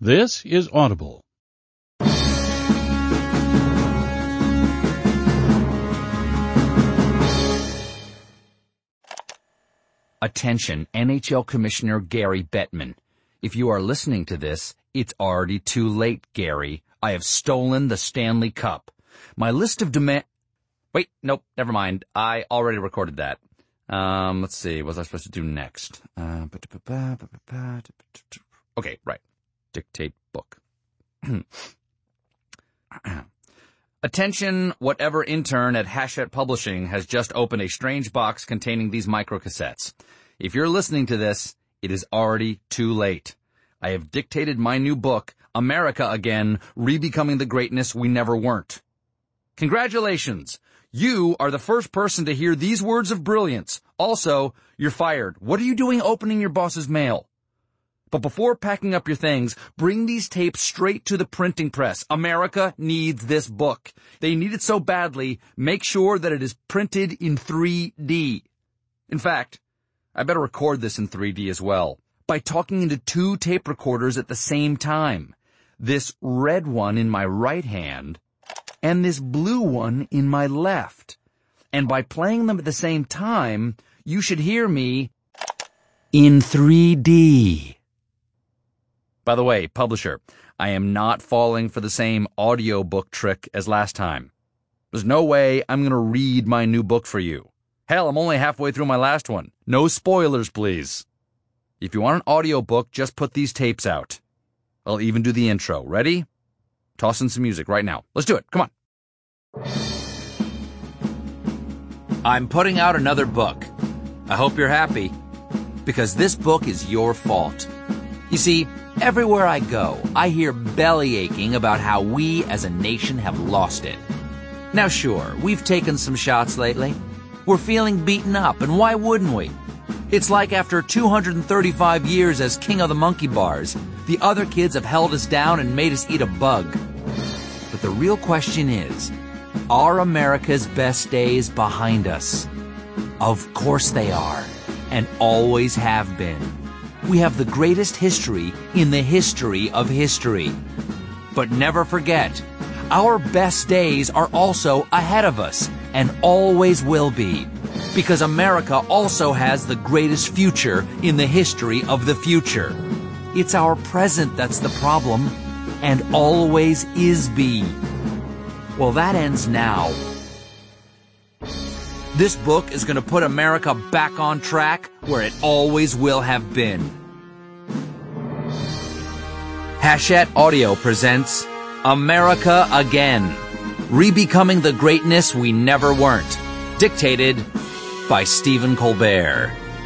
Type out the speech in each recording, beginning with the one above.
This is Audible. Attention, NHL Commissioner Gary Bettman. If you are listening to this, it's already too late, Gary. I have stolen the Stanley Cup. My list of Wait, nope, never mind. I already recorded that. Let's see, what was I supposed to do next? Okay, right. Dictate book. Attention, whatever intern at Hachette Publishing has just opened a strange box containing these microcassettes. If you're listening to this, it is already too late. I have dictated my new book, America Again, Rebecoming the Greatness We Never Weren't. Congratulations! You are the first person to hear these words of brilliance. Also, you're fired. What are you doing opening your boss's mail? But before packing up your things, bring these tapes straight to the printing press. America needs this book. They need it so badly, make sure that it is printed in 3D. In fact, I better record this in 3D as well, by talking into two tape recorders at the same time. This red one in my right hand, and this blue one in my left. And by playing them at the same time, you should hear me in 3D. By the way, publisher, I am not falling for the same audiobook trick as last time. There's no way I'm going to read my new book for you. Hell, I'm only halfway through my last one. No spoilers, please. If you want an audiobook, just put these tapes out. I'll even do the intro. Ready? Toss in some music right now. Let's do it. Come on. I'm putting out another book. I hope you're happy, because this book is your fault. You see, everywhere I go, I hear belly aching about how we as a nation have lost it. Now sure, we've taken some shots lately. We're feeling beaten up, and why wouldn't we? It's like after 235 years as king of the monkey bars, the other kids have held us down and made us eat a bug. But the real question is, are America's best days behind us? Of course they are, and always have been. We have the greatest history in the history of history. But never forget, our best days are also ahead of us, and always will be. Because America also has the greatest future in the history of the future. It's our present that's the problem, and always is be. Well, that ends now. This book is going to put America back on track where it always will have been. Hachette Audio presents America Again, Rebecoming the Greatness We Never Weren't. Dictated by Stephen Colbert.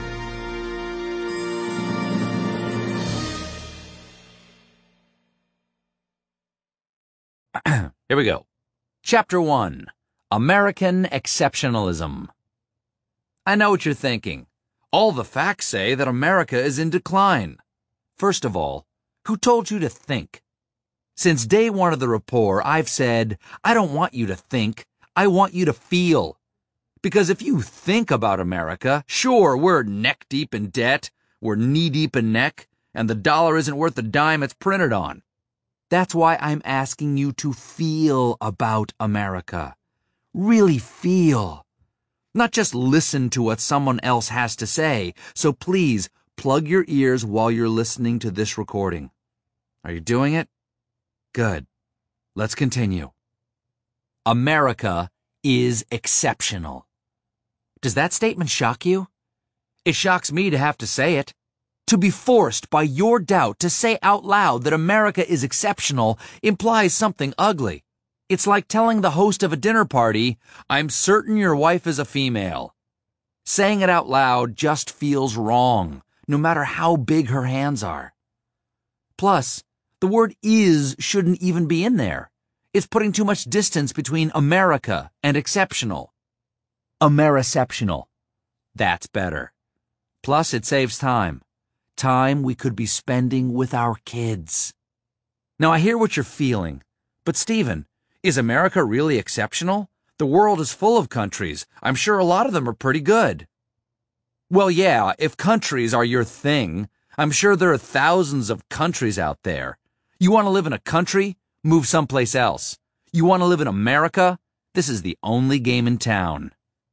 Here we go. Chapter 1. American Exceptionalism. I know what you're thinking. All the facts say that America is in decline. First of all, who told you to think? Since day one of the rapport, I've said, I don't want you to think, I want you to feel. Because if you think about America, sure, we're neck-deep in debt, we're knee-deep in neck, and the dollar isn't worth the dime it's printed on. That's why I'm asking you to feel about America. Really feel. Not just listen to what someone else has to say. So please, plug your ears while you're listening to this recording. Are you doing it? Good. Let's continue. America is exceptional. Does that statement shock you? It shocks me to have to say it. To be forced by your doubt to say out loud that America is exceptional implies something ugly. It's like telling the host of a dinner party, I'm certain your wife is a female. Saying it out loud just feels wrong, no matter how big her hands are. Plus, the word is shouldn't even be in there. It's putting too much distance between America and exceptional. Americeptional. That's better. Plus, it saves time. Time we could be spending with our kids. Now, I hear what you're feeling. But, Stephen, is America really exceptional? The world is full of countries. I'm sure a lot of them are pretty good. Well, yeah, if countries are your thing, I'm sure there are thousands of countries out there. You want to live in a country? Move someplace else. You want to live in America? This is the only game in town.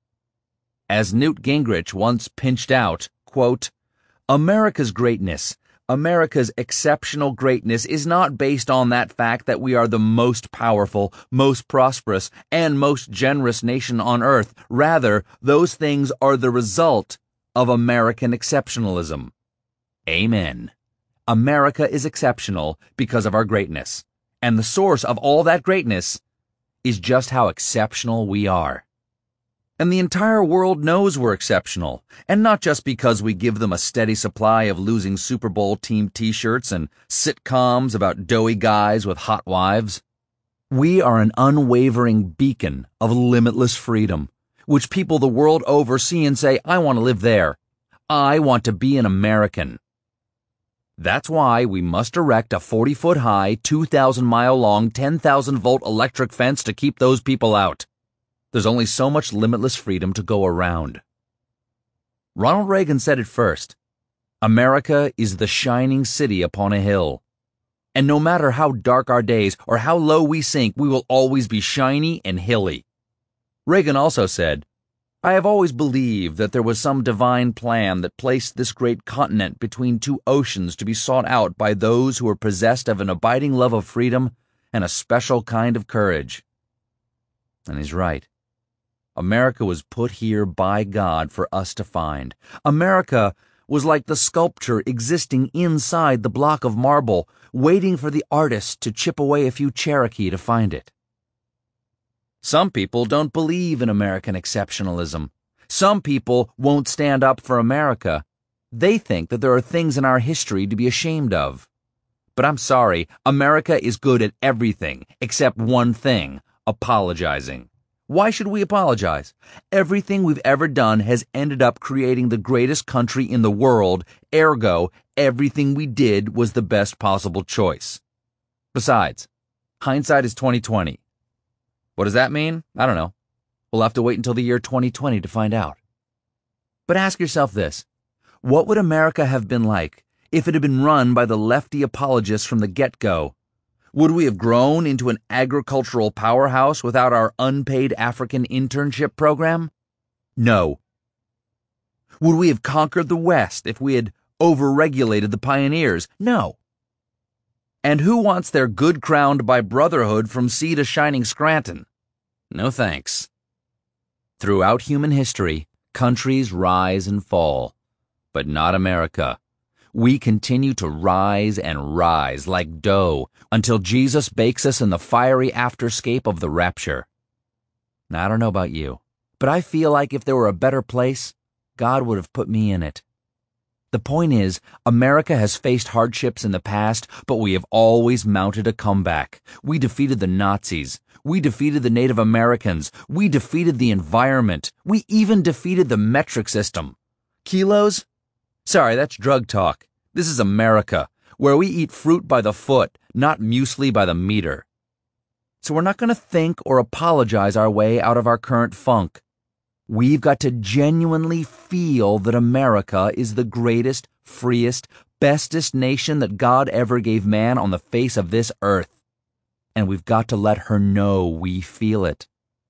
As Newt Gingrich once pinched out, quote, America's greatness, America's exceptional greatness is not based on that fact that we are the most powerful, most prosperous, and most generous nation on earth. Rather, those things are the result of American exceptionalism. Amen. America is exceptional because of our greatness, and the source of all that greatness is just how exceptional we are. And the entire world knows we're exceptional, and not just because we give them a steady supply of losing Super Bowl team t-shirts and sitcoms about doughy guys with hot wives. We are an unwavering beacon of limitless freedom, which people the world over see and say, I want to live there. I want to be an American. That's why we must erect a 40-foot-high, 2,000-mile-long, 10,000-volt electric fence to keep those people out. There's only so much limitless freedom to go around. Ronald Reagan said it first. America is the shining city upon a hill. And no matter how dark our days or how low we sink, we will always be shiny and hilly. Reagan also said, I have always believed that there was some divine plan that placed this great continent between two oceans to be sought out by those who were possessed of an abiding love of freedom and a special kind of courage. And he's right. America was put here by God for us to find. America was like the sculpture existing inside the block of marble, waiting for the artist to chip away a few Cherokee to find it. Some people don't believe in American exceptionalism. Some people won't stand up for America. They think that there are things in our history to be ashamed of. But I'm sorry, America is good at everything except one thing, apologizing. Why should we apologize? Everything we've ever done has ended up creating the greatest country in the world, ergo, everything we did was the best possible choice. Besides, hindsight is 20/20. What does that mean? I don't know. We'll have to wait until the year 2020 to find out. But ask yourself this. What would America have been like if it had been run by the lefty apologists from the get-go? Would we have grown into an agricultural powerhouse without our unpaid African internship program? No. Would we have conquered the West if we had overregulated the pioneers? No. And who wants their good crowned by brotherhood from sea to shining Scranton? No thanks. Throughout human history, countries rise and fall, but not America. We continue to rise and rise like dough until Jesus bakes us in the fiery afterscape of the rapture. Now, I don't know about you, but I feel like if there were a better place, God would have put me in it. The point is, America has faced hardships in the past, but we have always mounted a comeback. We defeated the Nazis. We defeated the Native Americans. We defeated the environment. We even defeated the metric system. Kilos? Sorry, that's drug talk. This is America, where we eat fruit by the foot, not muesli by the meter. So we're not going to think or apologize our way out of our current funk. We've got to genuinely feel that America is the greatest, freest, bestest nation that God ever gave man on the face of this earth. And we've got to let her know we feel it.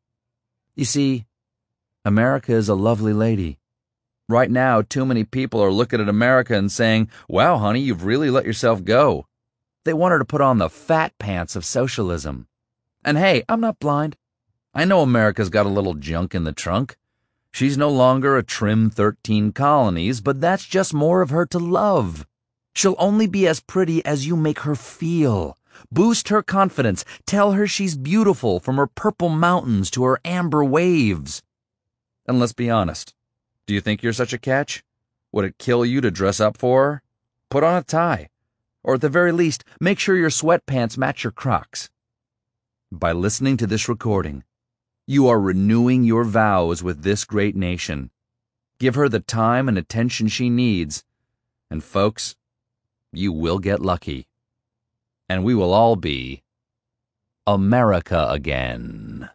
You see, America is a lovely lady. Right now, too many people are looking at America and saying, wow, honey, you've really let yourself go. They want her to put on the fat pants of socialism. And hey, I'm not blind. I know America's got a little junk in the trunk. She's no longer a trim 13 colonies, but that's just more of her to love. She'll only be as pretty as you make her feel. Boost her confidence. Tell her she's beautiful from her purple mountains to her amber waves. And let's be honest. Do you think you're such a catch? Would it kill you to dress up for her? Put on a tie. Or at the very least, make sure your sweatpants match your Crocs. By listening to this recording, you are renewing your vows with this great nation. Give her the time and attention she needs. And folks, you will get lucky. And we will all be America again.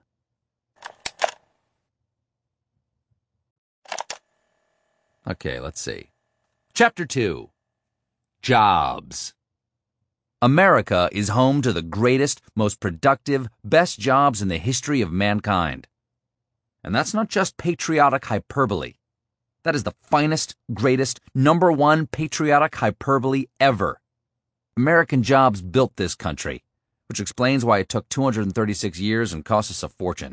Okay, let's see. Chapter 2. Jobs. America is home to the greatest, most productive, best jobs in the history of mankind. And that's not just patriotic hyperbole. That is the finest, greatest, number one patriotic hyperbole ever. American jobs built this country, which explains why it took 236 years and cost us a fortune.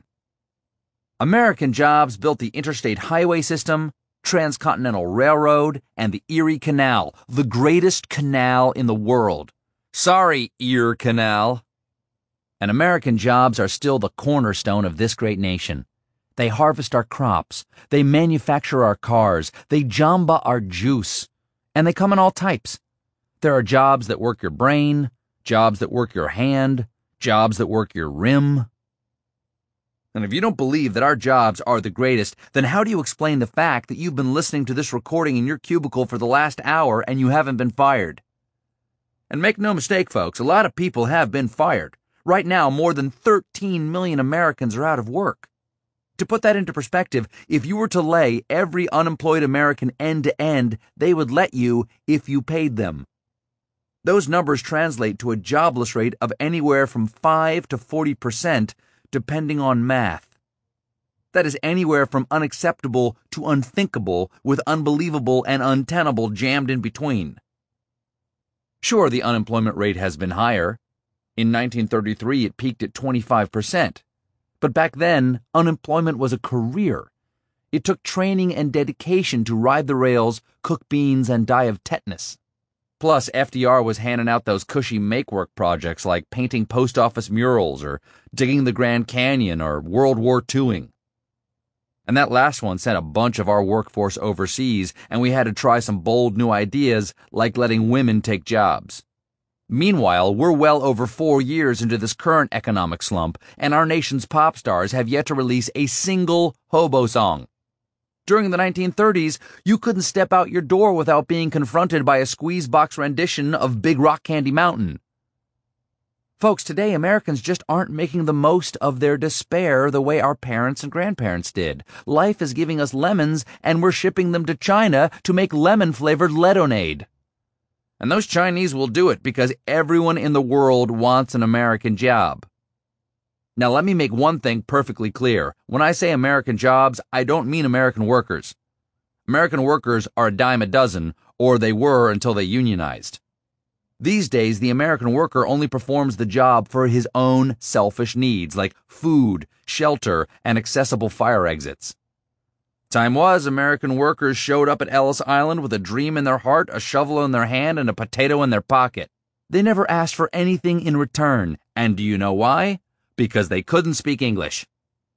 American jobs built the interstate highway system, transcontinental railroad, and the Erie Canal, the greatest canal in the world. Sorry, Ear Canal. And American jobs are still the cornerstone of this great nation. They harvest our crops, they manufacture our cars, they jamba our juice, and they come in all types. There are jobs that work your brain, jobs that work your hand, jobs that work your rim. And if you don't believe that our jobs are the greatest, then how do you explain the fact that you've been listening to this recording in your cubicle for the last hour and you haven't been fired? And make no mistake, folks, a lot of people have been fired. Right now, more than 13 million Americans are out of work. To put that into perspective, if you were to lay every unemployed American end to end, they would let you if you paid them. Those numbers translate to a jobless rate of anywhere from 5 to 40%, depending on math. That is anywhere from unacceptable to unthinkable, with unbelievable and untenable jammed in between. Sure, the unemployment rate has been higher. In 1933, it peaked at 25%. But back then, unemployment was a career. It took training and dedication to ride the rails, cook beans, and die of tetanus. Plus, FDR was handing out those cushy make-work projects like painting post office murals or digging the Grand Canyon or World War IIing. And that last one sent a bunch of our workforce overseas, and we had to try some bold new ideas like letting women take jobs. Meanwhile, we're well over 4 years into this current economic slump, and our nation's pop stars have yet to release a single hobo song. During the 1930s, you couldn't step out your door without being confronted by a squeeze-box rendition of Big Rock Candy Mountain. Folks, today Americans just aren't making the most of their despair the way our parents and grandparents did. Life is giving us lemons, and we're shipping them to China to make lemon-flavored lemonade. And those Chinese will do it because everyone in the world wants an American job. Now, let me make one thing perfectly clear. When I say American jobs, I don't mean American workers. American workers are a dime a dozen, or they were until they unionized. These days, the American worker only performs the job for his own selfish needs, like food, shelter, and accessible fire exits. Time was, American workers showed up at Ellis Island with a dream in their heart, a shovel in their hand, and a potato in their pocket. They never asked for anything in return. And do you know why? Because they couldn't speak English.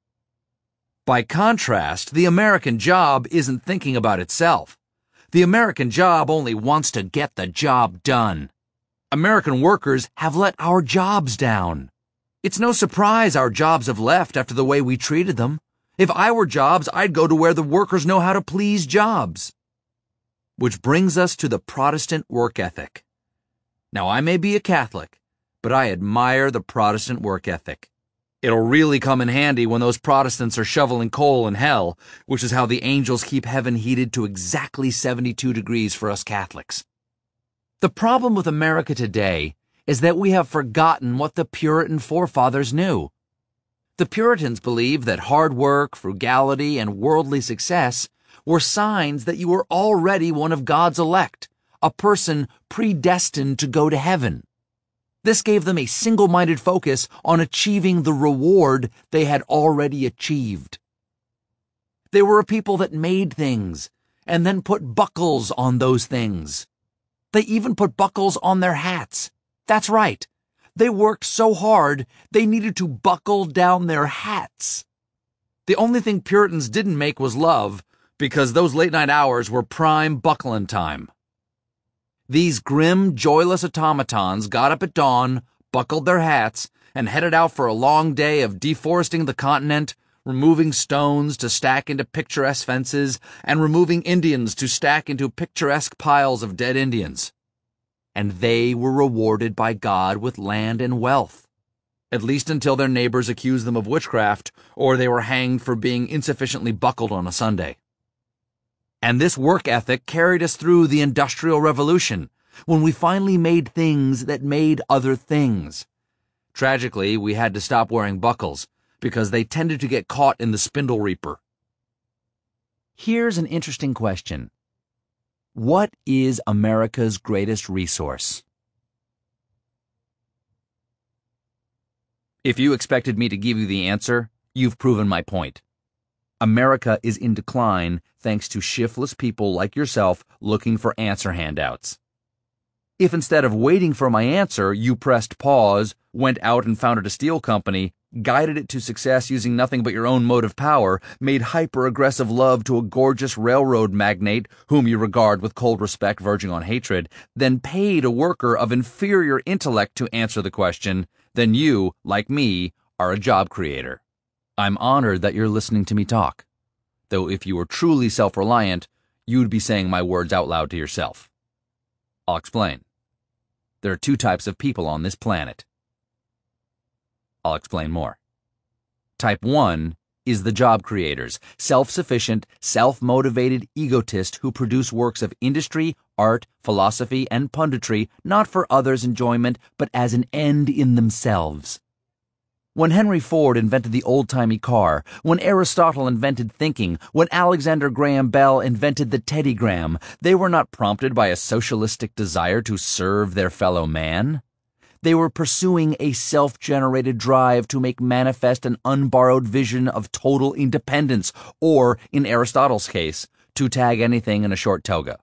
By contrast, the American job isn't thinking about itself. The American job only wants to get the job done. American workers have let our jobs down. It's no surprise our jobs have left after the way we treated them. If I were jobs, I'd go to where the workers know how to please jobs. Which brings us to the Protestant work ethic. Now, I may be a Catholic, but I admire the Protestant work ethic. It'll really come in handy when those Protestants are shoveling coal in hell, which is how the angels keep heaven heated to exactly 72 degrees for us Catholics. The problem with America today is that we have forgotten what the Puritan forefathers knew. The Puritans believed that hard work, frugality, and worldly success were signs that you were already one of God's elect, a person predestined to go to heaven. This gave them a single-minded focus on achieving the reward they had already achieved. They were a people that made things and then put buckles on those things. They even put buckles on their hats. That's right. They worked so hard, they needed to buckle down their hats. The only thing Puritans didn't make was love, because those late-night hours were prime buckling time. These grim, joyless automatons got up at dawn, buckled their hats, and headed out for a long day of deforesting the continent, removing stones to stack into picturesque fences, and removing Indians to stack into picturesque piles of dead Indians. And they were rewarded by God with land and wealth, at least until their neighbors accused them of witchcraft, or they were hanged for being insufficiently buckled on a Sunday. And this work ethic carried us through the Industrial Revolution, when we finally made things that made other things. Tragically, we had to stop wearing buckles because they tended to get caught in the spindle reaper. Here's an interesting question. What is America's greatest resource? If you expected me to give you the answer, you've proven my point. America is in decline thanks to shiftless people like yourself looking for answer handouts. If instead of waiting for my answer, you pressed pause, went out and founded a steel company, guided it to success using nothing but your own motive power, made hyper-aggressive love to a gorgeous railroad magnate whom you regard with cold respect verging on hatred, then paid a worker of inferior intellect to answer the question, then you, like me, are a job creator. I'm honored that you're listening to me talk, though if you were truly self-reliant, you'd be saying my words out loud to yourself. I'll explain. There are two types of people on this planet. I'll explain more. Type 1 is the job creators, self-sufficient, self-motivated egotists who produce works of industry, art, philosophy, and punditry not for others' enjoyment, but as an end in themselves. When Henry Ford invented the old-timey car, when Aristotle invented thinking, when Alexander Graham Bell invented the teddygram, they were not prompted by a socialistic desire to serve their fellow man. They were pursuing a self-generated drive to make manifest an unborrowed vision of total independence, or, in Aristotle's case, to tag anything in a short toga.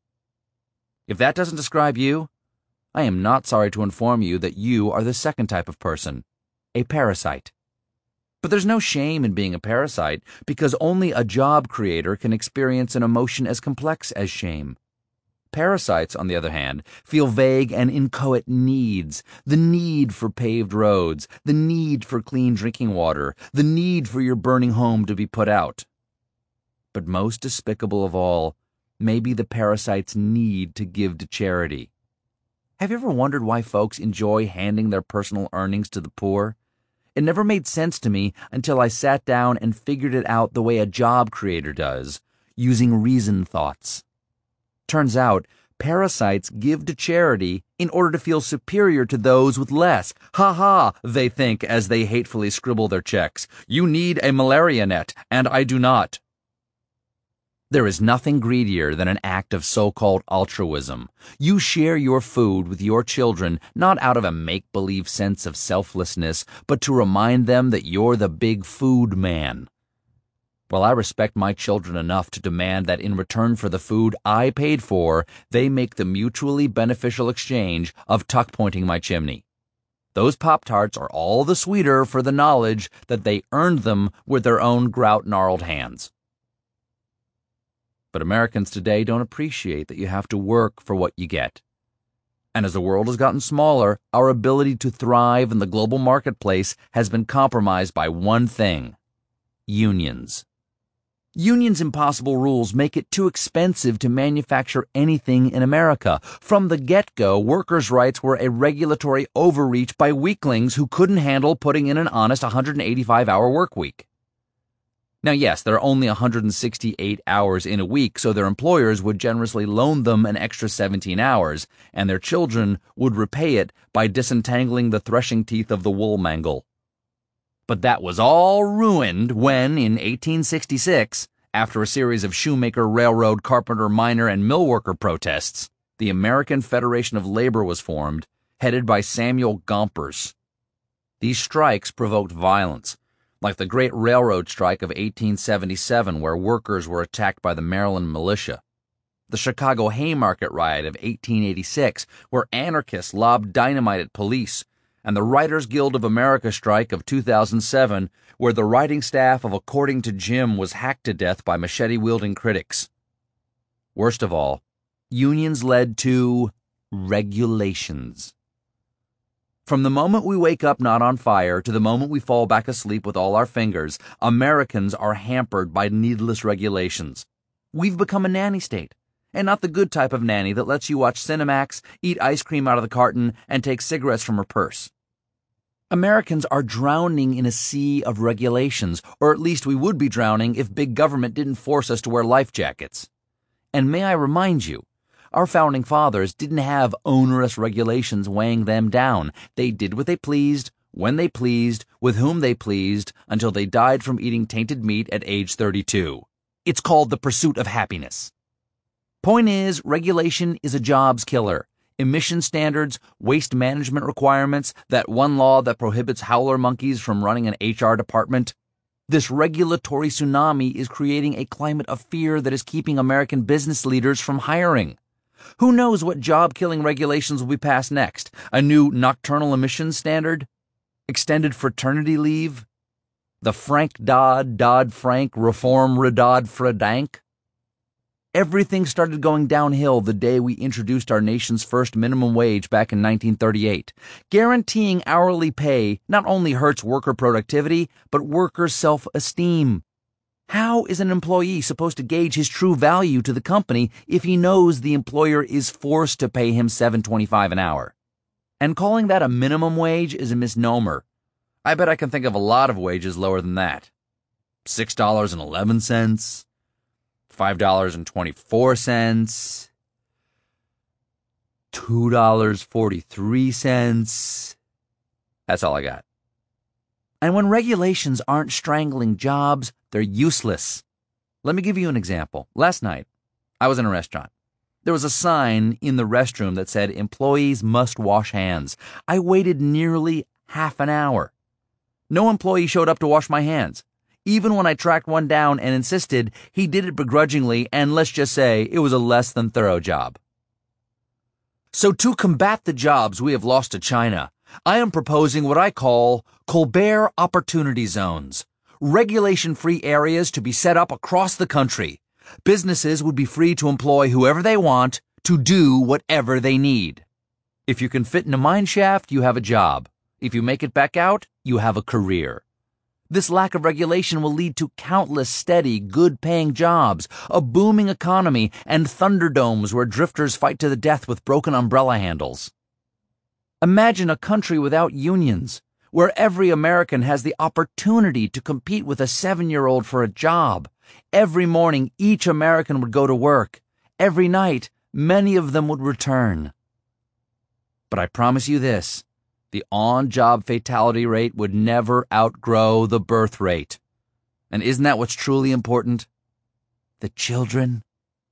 If that doesn't describe you, I am not sorry to inform you that you are the second type of person, a parasite. But there's no shame in being a parasite, because only a job creator can experience an emotion as complex as shame. Parasites, on the other hand, feel vague and inchoate needs, the need for paved roads, the need for clean drinking water, the need for your burning home to be put out. But most despicable of all may be the parasite's need to give to charity. Have you ever wondered why folks enjoy handing their personal earnings to the poor? It never made sense to me until I sat down and figured it out the way a job creator does, using reason thoughts. Turns out, parasites give to charity in order to feel superior to those with less. Ha ha, they think as they hatefully scribble their checks. You need a malaria net, and I do not. There is nothing greedier than an act of so-called altruism. You share your food with your children not out of a make-believe sense of selflessness, but to remind them that you're the big food man. While I respect my children enough to demand that in return for the food I paid for, they make the mutually beneficial exchange of tuck-pointing my chimney. Those Pop-Tarts are all the sweeter for the knowledge that they earned them with their own grout-gnarled hands. But Americans today don't appreciate that you have to work for what you get. And as the world has gotten smaller, our ability to thrive in the global marketplace has been compromised by one thing: unions. Unions' impossible rules make it too expensive to manufacture anything in America. From the get-go, workers' rights were a regulatory overreach by weaklings who couldn't handle putting in an honest 185-hour work week. Now, yes, there are only 168 hours in a week, so their employers would generously loan them an extra 17 hours, and their children would repay it by disentangling the threshing teeth of the wool mangle. But that was all ruined when, in 1866, after a series of shoemaker, railroad, carpenter, miner, and mill worker protests, the American Federation of Labor was formed, headed by Samuel Gompers. These strikes provoked violence, like the Great Railroad Strike of 1877, where workers were attacked by the Maryland militia, the Chicago Haymarket Riot of 1886, where anarchists lobbed dynamite at police, and the Writers Guild of America strike of 2007, where the writing staff of According to Jim was hacked to death by machete-wielding critics. Worst of all, unions led to regulations. From the moment we wake up not on fire to the moment we fall back asleep with all our fingers, Americans are hampered by needless regulations. We've become a nanny state, and not the good type of nanny that lets you watch Cinemax, eat ice cream out of the carton, and take cigarettes from her purse. Americans are drowning in a sea of regulations, or at least we would be drowning if big government didn't force us to wear life jackets. And may I remind you, Our founding fathers didn't have onerous regulations weighing them down. They did what they pleased, when they pleased, with whom they pleased, until they died from eating tainted meat at age 32. It's called the pursuit of happiness. Point is, regulation is a jobs killer. Emission standards, waste management requirements, that one law that prohibits howler monkeys from running an HR department. This regulatory tsunami is creating a climate of fear that is keeping American business leaders from hiring. Who knows what job-killing regulations will be passed next? A new nocturnal emissions standard? Extended fraternity leave? The Frank Dodd-Frank Reform Dodd-Fradank? Everything started going downhill the day we introduced our nation's first minimum wage back in 1938. Guaranteeing hourly pay not only hurts worker productivity, but worker self-esteem. How is an employee supposed to gauge his true value to the company if he knows the employer is forced to pay him $7.25 an hour? And calling that a minimum wage is a misnomer. I bet I can think of a lot of wages lower than that. $6.11, $5.24, $2.43. That's all I got. And when regulations aren't strangling jobs, they're useless. Let me give you an example. Last night, I was in a restaurant. There was a sign in the restroom that said, "Employees must wash hands." I waited nearly half an hour. No employee showed up to wash my hands. Even when I tracked one down and insisted, he did it begrudgingly, and let's just say it was a less than thorough job. So to combat the jobs we have lost to China, I am proposing what I call Colbert Opportunity Zones, regulation-free areas to be set up across the country. Businesses would be free to employ whoever they want to do whatever they need. If you can fit in a mine shaft, you have a job. If you make it back out, you have a career. This lack of regulation will lead to countless steady, good-paying jobs, a booming economy, and thunderdomes where drifters fight to the death with broken umbrella handles. Imagine a country without unions, where every American has the opportunity to compete with a 7-year-old for a job. Every morning, each American would go to work. Every night, many of them would return. But I promise you this. The on-job fatality rate would never outgrow the birth rate. And isn't that what's truly important? The children.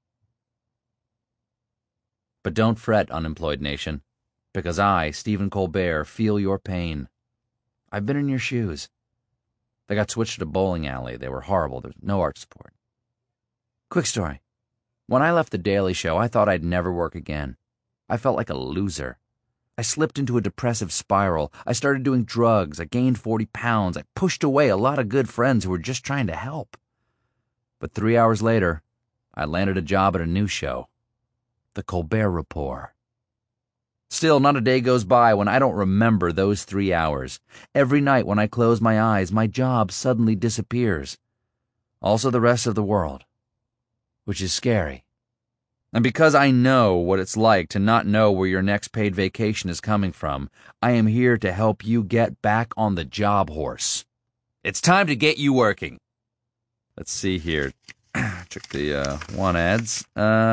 But don't fret, unemployed nation, because I, Stephen Colbert, feel your pain. I've been in your shoes. They got switched to a bowling alley. They were horrible. There's no art support. Quick story. When I left The Daily Show, I thought I'd never work again. I felt like a loser. I slipped into a depressive spiral. I started doing drugs. I gained 40 pounds. I pushed away a lot of good friends who were just trying to help. But 3 hours later, I landed a job at a news show. The Colbert Report. Still, not a day goes by when I don't remember those 3 hours. Every night when I close my eyes, my job suddenly disappears. Also the rest of the world. Which is scary. And because I know what it's like to not know where your next paid vacation is coming from, I am here to help you get back on the job horse. It's time to get you working. Let's see here. Check the want ads.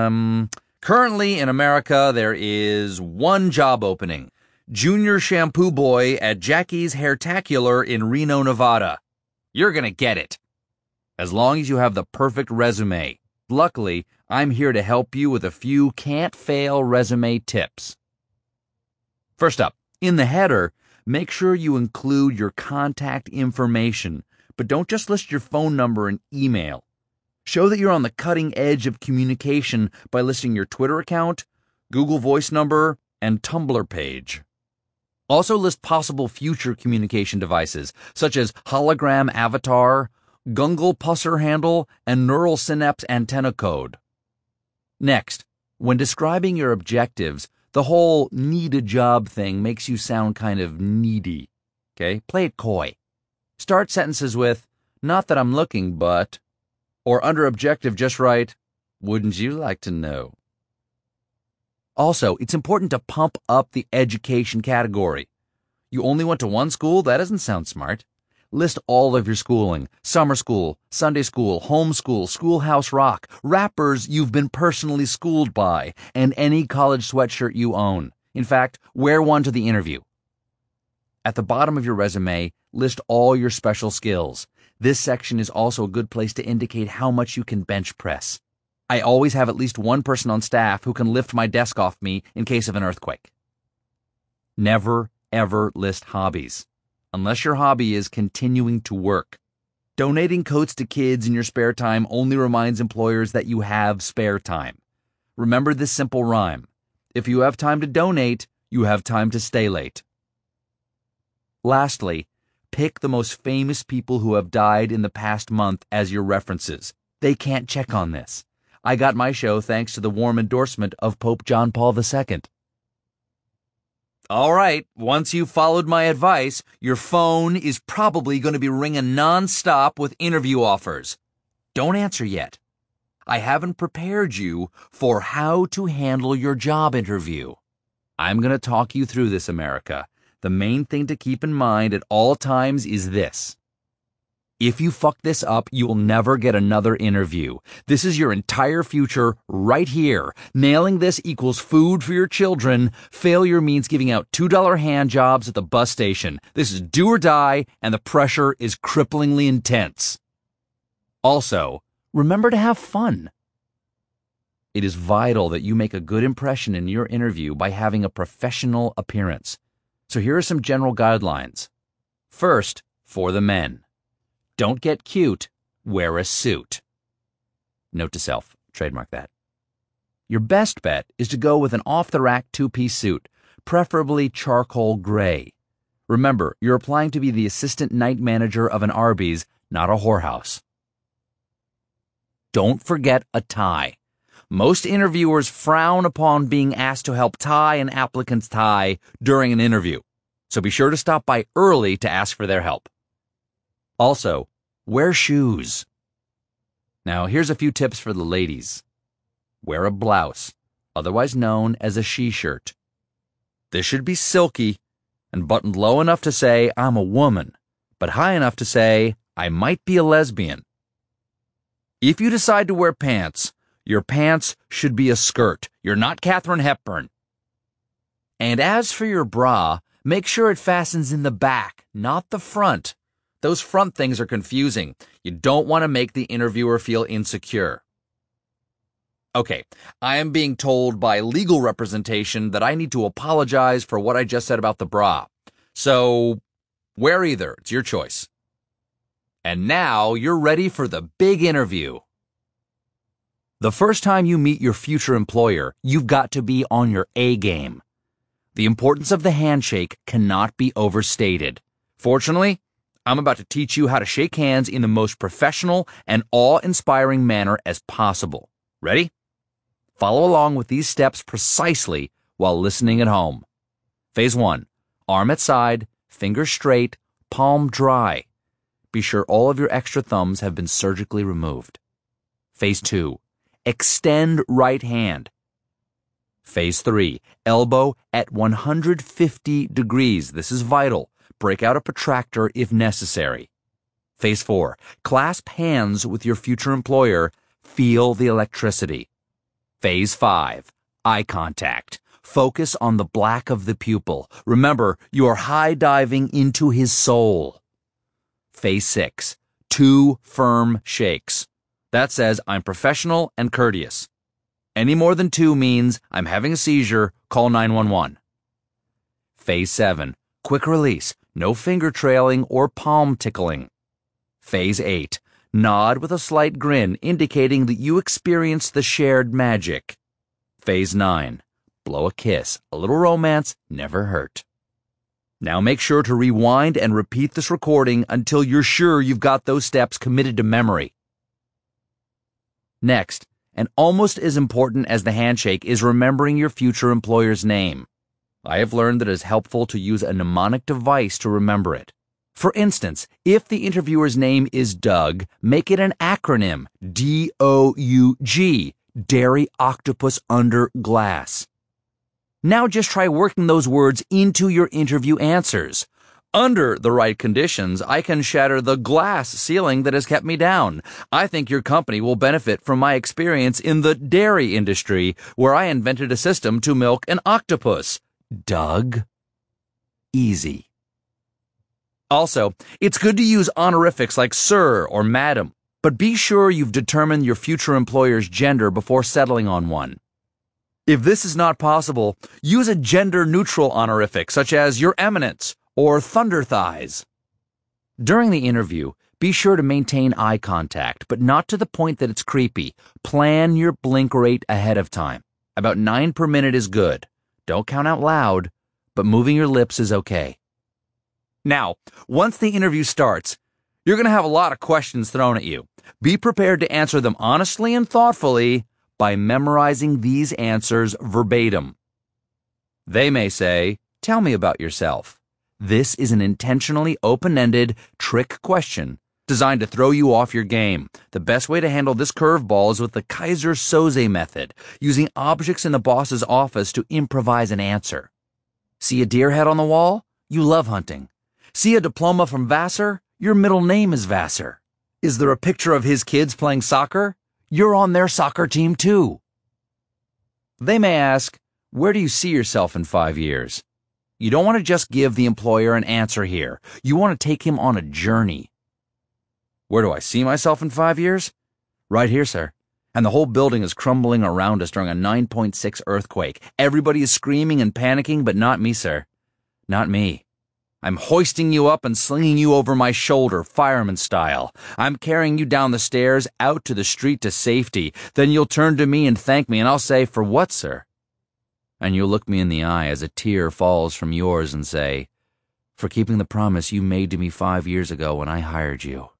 Currently in America, there is one job opening. Junior shampoo boy at Jackie's Hairtacular in Reno, Nevada. You're gonna get it. As long as you have the perfect resume. Luckily, I'm here to help you with a few can't-fail resume tips. First up, in the header, make sure you include your contact information, but don't just list your phone number and email. Show that you're on the cutting edge of communication by listing your Twitter account, Google Voice number, and Tumblr page. Also list possible future communication devices, such as hologram avatar, Gungle Pusser handle, and neural synapse antenna code. Next, when describing your objectives, the whole need a job thing makes you sound kind of needy. Okay? Play it coy. Start sentences with, "Not that I'm looking, but," or under objective just write, "Wouldn't you like to know?" Also, it's important to pump up the education category. You only went to one school? That doesn't sound smart. List all of your schooling: summer school, Sunday school, homeschool, schoolhouse rock, rappers you've been personally schooled by, and any college sweatshirt you own. In fact, wear one to the interview. At the bottom of your resume, list all your special skills. This section is also a good place to indicate how much you can bench press. I always have at least one person on staff who can lift my desk off me in case of an earthquake. Never, ever list hobbies, unless your hobby is continuing to work. Donating coats to kids in your spare time only reminds employers that you have spare time. Remember this simple rhyme: if you have time to donate, you have time to stay late. Lastly, pick the most famous people who have died in the past month as your references. They can't check on this. I got my show thanks to the warm endorsement of Pope John Paul II. All right, once you've followed my advice, your phone is probably going to be ringing nonstop with interview offers. Don't answer yet. I haven't prepared you for how to handle your job interview. I'm going to talk you through this, America. The main thing to keep in mind at all times is this: if you fuck this up, you will never get another interview. This is your entire future right here. Nailing this equals food for your children. Failure means giving out $2 hand jobs at the bus station. This is do or die, and the pressure is cripplingly intense. Also, remember to have fun. It is vital that you make a good impression in your interview by having a professional appearance. So here are some general guidelines. First, for the men: don't get cute, wear a suit. Note to self, trademark that. Your best bet is to go with an off-the-rack two-piece suit, preferably charcoal gray. Remember, you're applying to be the assistant night manager of an Arby's, not a whorehouse. Don't forget a tie. Most interviewers frown upon being asked to help tie an applicant's tie during an interview, so be sure to stop by early to ask for their help. Also, wear shoes. Now, here's a few tips for the ladies. Wear a blouse, otherwise known as a she-shirt. This should be silky and buttoned low enough to say, "I'm a woman," but high enough to say, "I might be a lesbian." If you decide to wear pants, your pants should be a skirt. You're not Katharine Hepburn. And as for your bra, make sure it fastens in the back, not the front. Those front things are confusing. You don't want to make the interviewer feel insecure. Okay, I am being told by legal representation that I need to apologize for what I just said about the bra. So, wear either. It's your choice. And now you're ready for the big interview. The first time you meet your future employer, you've got to be on your A game. The importance of the handshake cannot be overstated. Fortunately, I'm about to teach you how to shake hands in the most professional and awe-inspiring manner as possible. Ready? Follow along with these steps precisely while listening at home. Phase 1. Arm at side, fingers straight, palm dry. Be sure all of your extra thumbs have been surgically removed. Phase 2. Extend right hand. Phase 3. Elbow at 150 degrees. This is vital. Break out a protractor if necessary. Phase 4. Clasp hands with your future employer. Feel the electricity. Phase 5. Eye contact. Focus on the black of the pupil. Remember, you are high diving into his soul. Phase 6. 2 firm shakes. That says I'm professional and courteous. Any more than 2 means I'm having a seizure, call 911. Phase 7. Quick release. No finger trailing or palm tickling. Phase 8. Nod with a slight grin, indicating that you experienced the shared magic. Phase 9. Blow a kiss. A little romance never hurt. Now make sure to rewind and repeat this recording until you're sure you've got those steps committed to memory. Next, and almost as important as the handshake, is remembering your future employer's name. I have learned that it is helpful to use a mnemonic device to remember it. For instance, if the interviewer's name is Doug, make it an acronym, D-O-U-G, Dairy Octopus Under Glass. Now just try working those words into your interview answers. Under the right conditions, I can shatter the glass ceiling that has kept me down. I think your company will benefit from my experience in the dairy industry, where I invented a system to milk an octopus. Doug? Easy. Also, it's good to use honorifics like sir or madam, but be sure you've determined your future employer's gender before settling on one. If this is not possible, use a gender-neutral honorific such as Your Eminence or Thunder Thighs. During the interview, be sure to maintain eye contact, but not to the point that it's creepy. Plan your blink rate ahead of time. About 9 per minute is good. Don't count out loud, but moving your lips is okay. Now, once the interview starts, you're going to have a lot of questions thrown at you. Be prepared to answer them honestly and thoughtfully by memorizing these answers verbatim. They may say, "Tell me about yourself." This is an intentionally open-ended trick question designed to throw you off your game. The best way to handle this curveball is with the Kaiser Soze method, using objects in the boss's office to improvise an answer. See a deer head on the wall? You love hunting. See a diploma from Vassar? Your middle name is Vassar. Is there a picture of his kids playing soccer? You're on their soccer team too. They may ask, where do you see yourself in 5 years? You don't want to just give the employer an answer here. You want to take him on a journey. Where do I see myself in 5 years? Right here, sir. And the whole building is crumbling around us during a 9.6 earthquake. Everybody is screaming and panicking, but not me, sir. Not me. I'm hoisting you up and slinging you over my shoulder, fireman style. I'm carrying you down the stairs, out to the street to safety. Then you'll turn to me and thank me, and I'll say, "For what, sir?" And you'll look me in the eye as a tear falls from yours and say, "For keeping the promise you made to me 5 years ago when I hired you."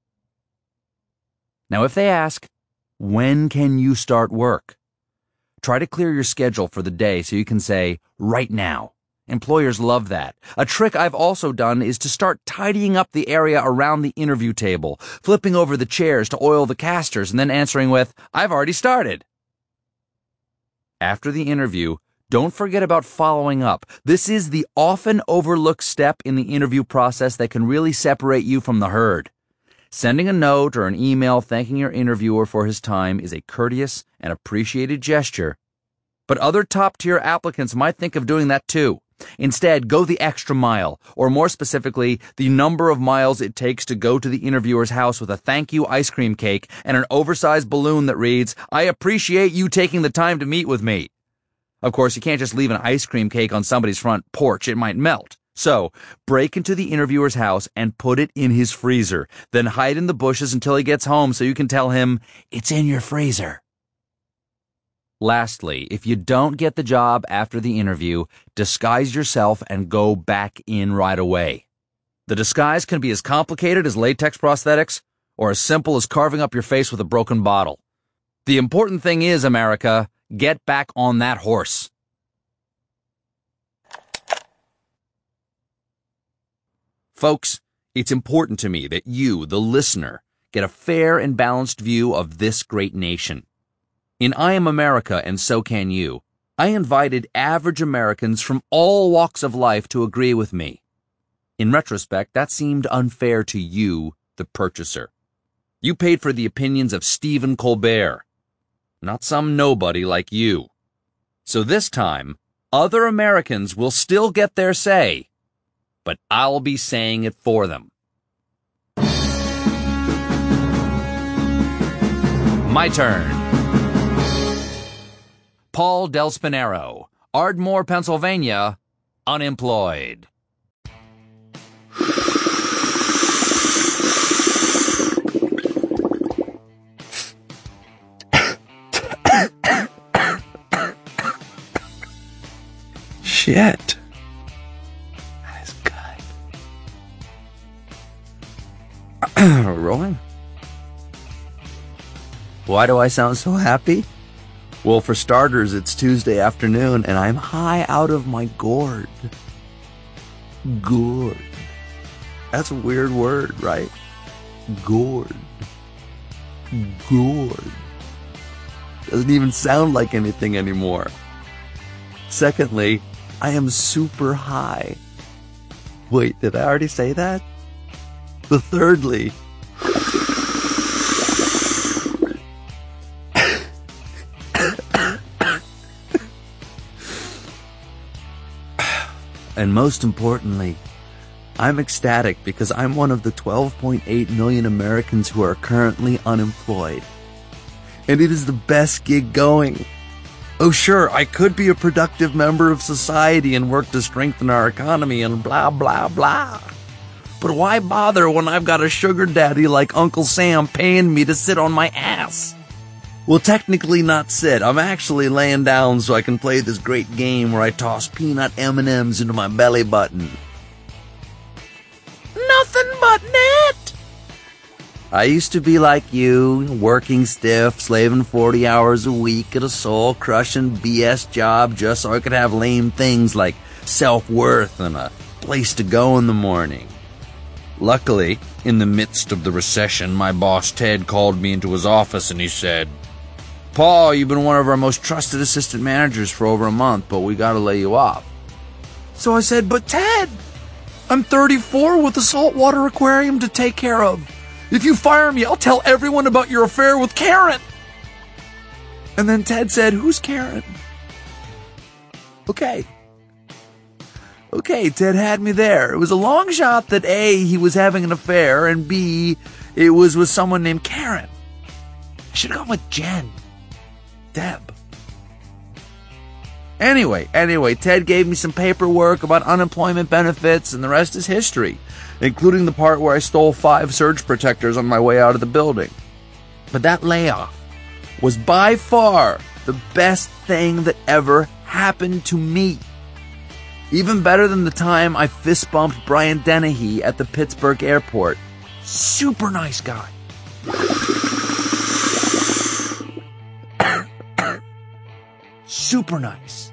Now, if they ask, when can you start work? Try to clear your schedule for the day so you can say, "Right now." Employers love that. A trick I've also done is to start tidying up the area around the interview table, flipping over the chairs to oil the casters, and then answering with, "I've already started." After the interview, don't forget about following up. This is the often overlooked step in the interview process that can really separate you from the herd. Sending a note or an email thanking your interviewer for his time is a courteous and appreciated gesture, but other top-tier applicants might think of doing that too. Instead, go the extra mile, or more specifically, the number of miles it takes to go to the interviewer's house with a thank you ice cream cake and an oversized balloon that reads, "I appreciate you taking the time to meet with me." Of course, you can't just leave an ice cream cake on somebody's front porch. It might melt. So, break into the interviewer's house and put it in his freezer. Then hide in the bushes until he gets home so you can tell him, "It's in your freezer." Lastly, if you don't get the job after the interview, disguise yourself and go back in right away. The disguise can be as complicated as latex prosthetics or as simple as carving up your face with a broken bottle. The important thing is, America, get back on that horse. Folks, it's important to me that you, the listener, get a fair and balanced view of this great nation. In I Am America and So Can You, I invited average Americans from all walks of life to agree with me. In retrospect, that seemed unfair to you, the purchaser. You paid for the opinions of Stephen Colbert, not some nobody like you. So this time, other Americans will still get their say, but I'll be saying it for them. My turn. Paul Del Spinero, Ardmore, Pennsylvania, unemployed. Shit. That is good. Rolling? Why do I sound so happy? Well, for starters, it's Tuesday afternoon, and I'm high out of my gourd. Gourd. That's a weird word, right? Gourd. Gourd. Doesn't even sound like anything anymore. Secondly, I am super high. Wait, did I already say that? The thirdly. And most importantly, I'm ecstatic because I'm one of the 12.8 million Americans who are currently unemployed. And it is the best gig going. Oh sure, I could be a productive member of society and work to strengthen our economy and blah blah blah. But why bother when I've got a sugar daddy like Uncle Sam paying me to sit on my ass? Well, technically not sit. I'm actually laying down so I can play this great game where I toss peanut M&Ms into my belly button. Nothing but net! I used to be like you, working stiff, slaving 40 hours a week at a soul-crushing BS job just so I could have lame things like self-worth and a place to go in the morning. Luckily, in the midst of the recession, my boss Ted called me into his office and he said, "Paul, you've been one of our most trusted assistant managers for over a month, but we gotta lay you off." So I said, "But Ted, I'm 34 with a saltwater aquarium to take care of. If you fire me, I'll tell everyone about your affair with Karen." And then Ted said, "Who's Karen?" Okay, Ted had me there. It was a long shot that A, he was having an affair, and B, it was with someone named Karen. I should have gone with Jen. Deb. Anyway, Ted gave me some paperwork about unemployment benefits, and the rest is history, including the part where I stole 5 surge protectors on my way out of the building. But that layoff was by far the best thing that ever happened to me. Even better than the time I fist bumped Brian Dennehy at the Pittsburgh airport. Super nice guy. Super nice.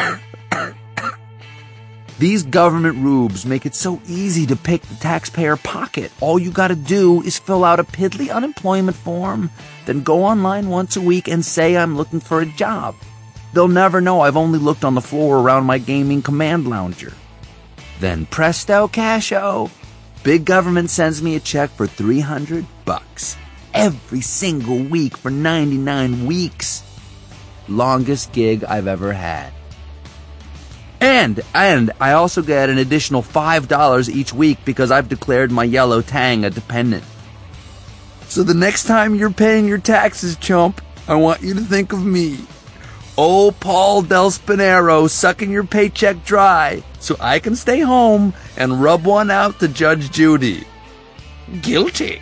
These government rubes make it so easy to pick the taxpayer pocket. All you gotta do is fill out a piddly unemployment form, then go online once a week and say I'm looking for a job. They'll never know I've only looked on the floor around my gaming command lounger. Then presto casho, big government sends me a check for $300 every single week for 99 weeks. Longest gig I've ever had. And I also get an additional $5 each week because I've declared my yellow tang a dependent. So the next time you're paying your taxes, chump, I want you to think of me. Old Paul Del Spinero sucking your paycheck dry so I can stay home and rub one out to Judge Judy. Guilty.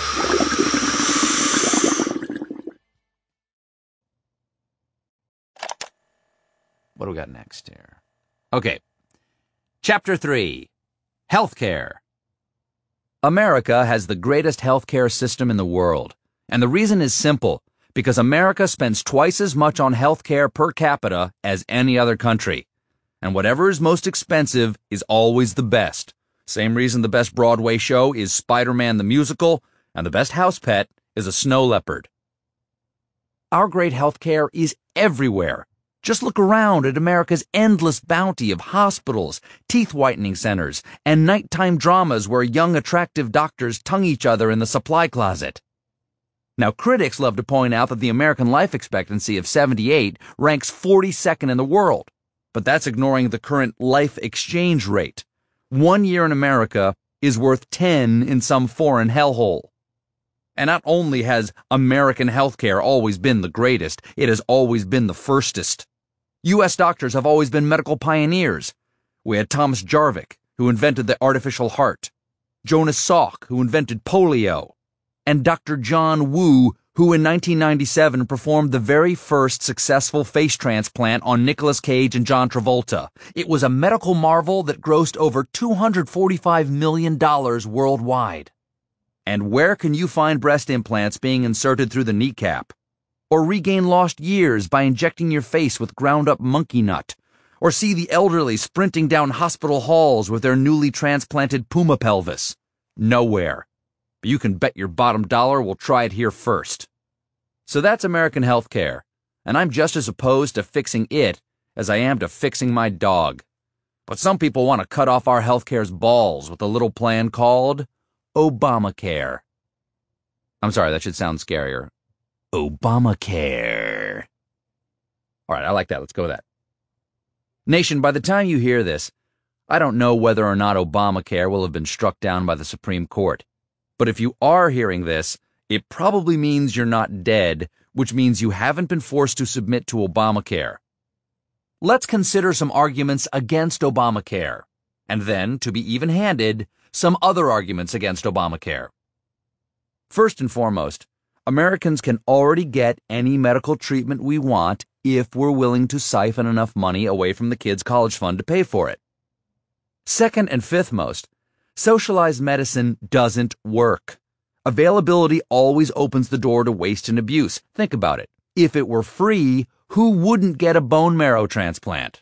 What do we got next here? Okay. Chapter 3. Healthcare. America has the greatest healthcare system in the world. And the reason is simple. Because America spends twice as much on healthcare per capita as any other country. And whatever is most expensive is always the best. Same reason the best Broadway show is Spider-Man the Musical, and the best house pet is a snow leopard. Our great healthcare is everywhere. Just look around at America's endless bounty of hospitals, teeth whitening centers, and nighttime dramas where young, attractive doctors tongue each other in the supply closet. Now, critics love to point out that the American life expectancy of 78 ranks 42nd in the world, but that's ignoring the current life exchange rate. 1 year in America is worth 10 in some foreign hellhole. And not only has American healthcare always been the greatest, it has always been the firstest. U.S. doctors have always been medical pioneers. We had Thomas Jarvik, who invented the artificial heart, Jonas Salk, who invented polio, and Dr. John Woo, who in 1997 performed the very first successful face transplant on Nicolas Cage and John Travolta. It was a medical marvel that grossed over $245 million worldwide. And where can you find breast implants being inserted through the kneecap? Or regain lost years by injecting your face with ground-up monkey nut? Or see the elderly sprinting down hospital halls with their newly transplanted puma pelvis? Nowhere. But you can bet your bottom dollar we'll try it here first. So that's American healthcare, and I'm just as opposed to fixing it as I am to fixing my dog. But some people want to cut off our healthcare's balls with a little plan called Obamacare. I'm sorry, that should sound scarier. Obamacare. All right, I like that. Let's go with that. Nation, by the time you hear this, I don't know whether or not Obamacare will have been struck down by the Supreme Court. But if you are hearing this, it probably means you're not dead, which means you haven't been forced to submit to Obamacare. Let's consider some arguments against Obamacare, and then, to be even-handed, some other arguments against Obamacare. First and foremost, Americans can already get any medical treatment we want if we're willing to siphon enough money away from the kids' college fund to pay for it. Second and fifth most, socialized medicine doesn't work. Availability always opens the door to waste and abuse. Think about it. If it were free, who wouldn't get a bone marrow transplant?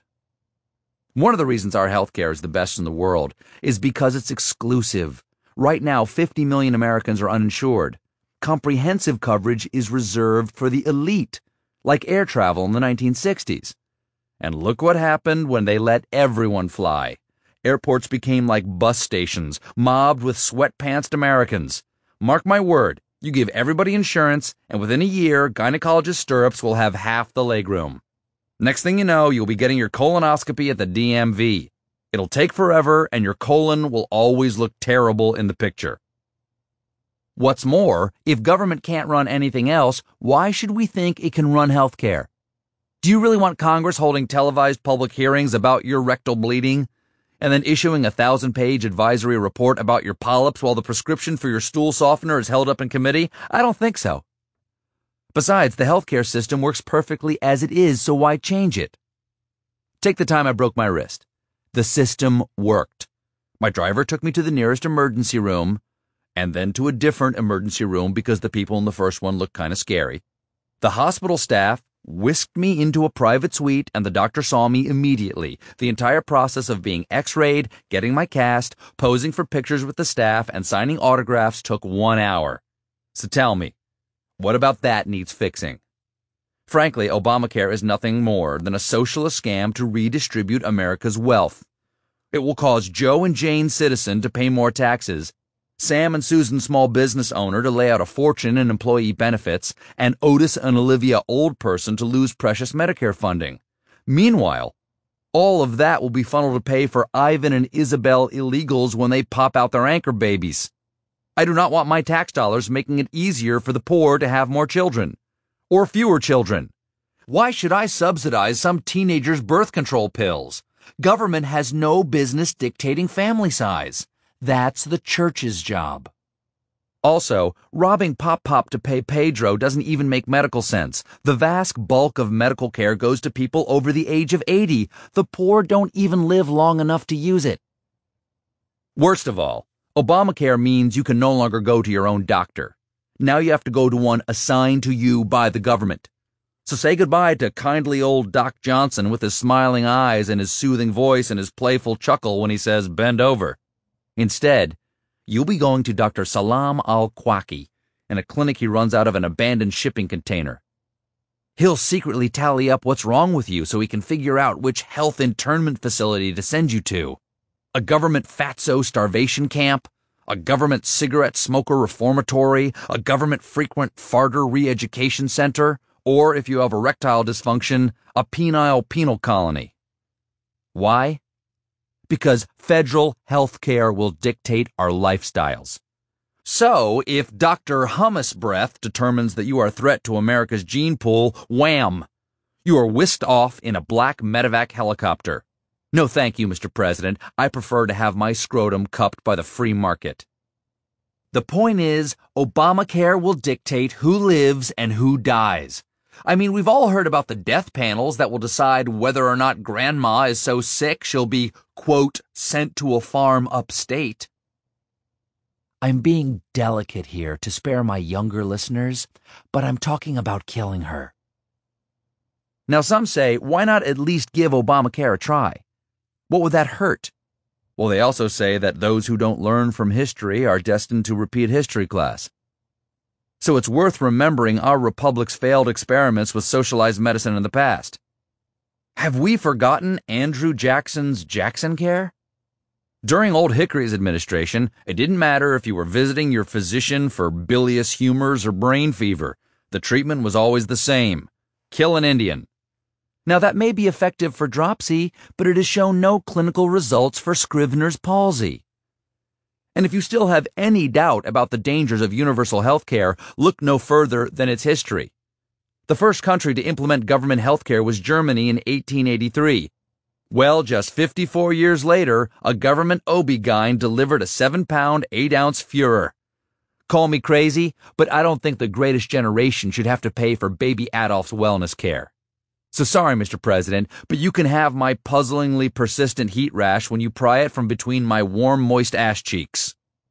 One of the reasons our healthcare is the best in the world is because it's exclusive. Right now, 50 million Americans are uninsured. Comprehensive coverage is reserved for the elite, like air travel in the 1960s. And look what happened when they let everyone fly. Airports became like bus stations, mobbed with sweatpantsed Americans. Mark my word, you give everybody insurance, and within a year, gynecologist stirrups will have half the legroom. Next thing you know, you'll be getting your colonoscopy at the DMV. It'll take forever, and your colon will always look terrible in the picture. What's more, if government can't run anything else, why should we think it can run healthcare? Do you really want Congress holding televised public hearings about your rectal bleeding, and then issuing a 1,000-page advisory report about your polyps while the prescription for your stool softener is held up in committee? I don't think so. Besides, the healthcare system works perfectly as it is, so why change it? Take the time I broke my wrist. The system worked. My driver took me to the nearest emergency room, and then to a different emergency room because the people in the first one looked kind of scary. The hospital staff whisked me into a private suite, and the doctor saw me immediately. The entire process of being x-rayed, getting my cast, posing for pictures with the staff, and signing autographs took 1 hour. So tell me, what about that needs fixing? Frankly, Obamacare is nothing more than a socialist scam to redistribute America's wealth. It will cause Joe and Jane Citizen to pay more taxes, Sam and Susan small business owner to lay out a fortune in employee benefits, and Otis and Olivia old person to lose precious Medicare funding. Meanwhile, all of that will be funneled to pay for Ivan and Isabel illegals when they pop out their anchor babies. I do not want my tax dollars making it easier for the poor to have more children, or fewer children. Why should I subsidize some teenager's birth control pills? Government has no business dictating family size. That's the church's job. Also, robbing Pop to pay Pedro doesn't even make medical sense. The vast bulk of medical care goes to people over the age of 80. The poor don't even live long enough to use it. Worst of all, Obamacare means you can no longer go to your own doctor. Now you have to go to one assigned to you by the government. So say goodbye to kindly old Doc Johnson with his smiling eyes and his soothing voice and his playful chuckle when he says, "Bend over." Instead, you'll be going to Dr. Salam Al-Kwaki in a clinic he runs out of an abandoned shipping container. He'll secretly tally up what's wrong with you so he can figure out which health internment facility to send you to. A government fatso starvation camp, a government cigarette smoker reformatory, a government frequent farter re-education center, or if you have erectile dysfunction, a penile penal colony. Why? Because federal health care will dictate our lifestyles. So, if Dr. Hummus Breath determines that you are a threat to America's gene pool, wham! You are whisked off in a black medevac helicopter. No thank you, Mr. President. I prefer to have my scrotum cupped by the free market. The point is, Obamacare will dictate who lives and who dies. I mean, we've all heard about the death panels that will decide whether or not grandma is so sick she'll be, quote, sent to a farm upstate. I'm being delicate here to spare my younger listeners, but I'm talking about killing her. Now some say, why not at least give Obamacare a try? What would that hurt? Well, they also say that those who don't learn from history are destined to repeat history class. So it's worth remembering our republic's failed experiments with socialized medicine in the past. Have we forgotten Andrew Jackson's Jackson Care? During Old Hickory's administration, it didn't matter if you were visiting your physician for bilious humors or brain fever. The treatment was always the same. Kill an Indian. Now that may be effective for dropsy, but it has shown no clinical results for Scrivener's palsy. And if you still have any doubt about the dangers of universal health care, look no further than its history. The first country to implement government health care was Germany in 1883. Well, just 54 years later, a government OB-GYN delivered a 7-pound, 8-ounce Fuhrer. Call me crazy, but I don't think the greatest generation should have to pay for baby Adolf's wellness care. So sorry, Mr. President, but you can have my puzzlingly persistent heat rash when you pry it from between my warm, moist ass cheeks.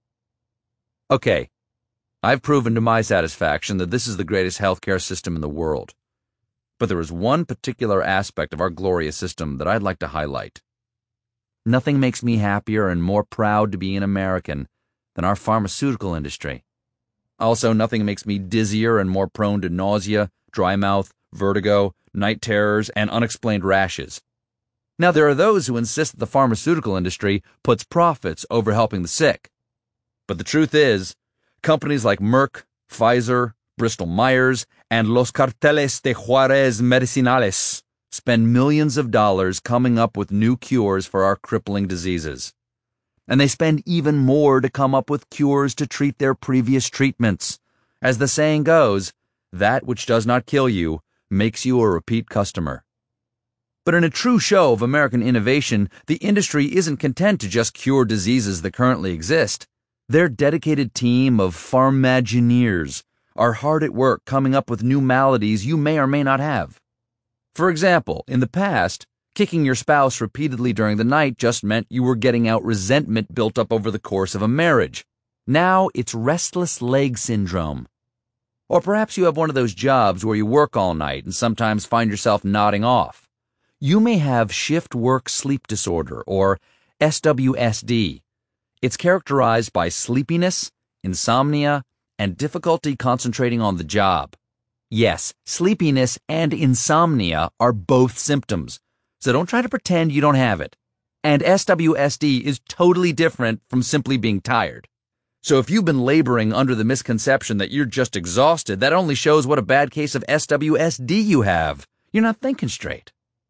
Okay, I've proven to my satisfaction that this is the greatest healthcare system in the world. But there is one particular aspect of our glorious system that I'd like to highlight. Nothing makes me happier and more proud to be an American than our pharmaceutical industry. Also, nothing makes me dizzier and more prone to nausea, dry mouth, vertigo, night terrors, and unexplained rashes. Now, there are those who insist that the pharmaceutical industry puts profits over helping the sick. But the truth is, companies like Merck, Pfizer, Bristol-Myers, and Los Carteles de Juarez Medicinales spend millions of dollars coming up with new cures for our crippling diseases. And they spend even more to come up with cures to treat their previous treatments. As the saying goes, that which does not kill you makes you a repeat customer. But in a true show of American innovation, the industry isn't content to just cure diseases that currently exist. Their dedicated team of pharmagineers are hard at work coming up with new maladies you may or may not have. For example, in the past, kicking your spouse repeatedly during the night just meant you were getting out resentment built up over the course of a marriage. Now it's restless leg syndrome. Or perhaps you have one of those jobs where you work all night and sometimes find yourself nodding off. You may have shift work sleep disorder, or SWSD. It's characterized by sleepiness, insomnia, and difficulty concentrating on the job. Yes, sleepiness and insomnia are both symptoms, so don't try to pretend you don't have it. And SWSD is totally different from simply being tired. So if you've been laboring under the misconception that you're just exhausted, that only shows what a bad case of SWSD you have. You're not thinking straight.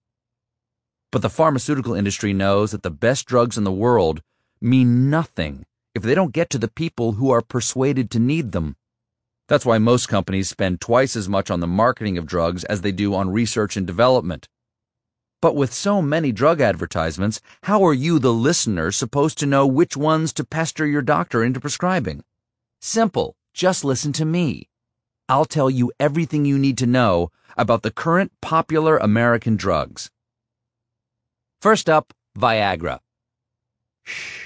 But the pharmaceutical industry knows that the best drugs in the world mean nothing if they don't get to the people who are persuaded to need them. That's why most companies spend twice as much on the marketing of drugs as they do on research and development. But with so many drug advertisements, how are you, the listener, supposed to know which ones to pester your doctor into prescribing? Simple. Just listen to me. I'll tell you everything you need to know about the current popular American drugs. First up, Viagra. Shh.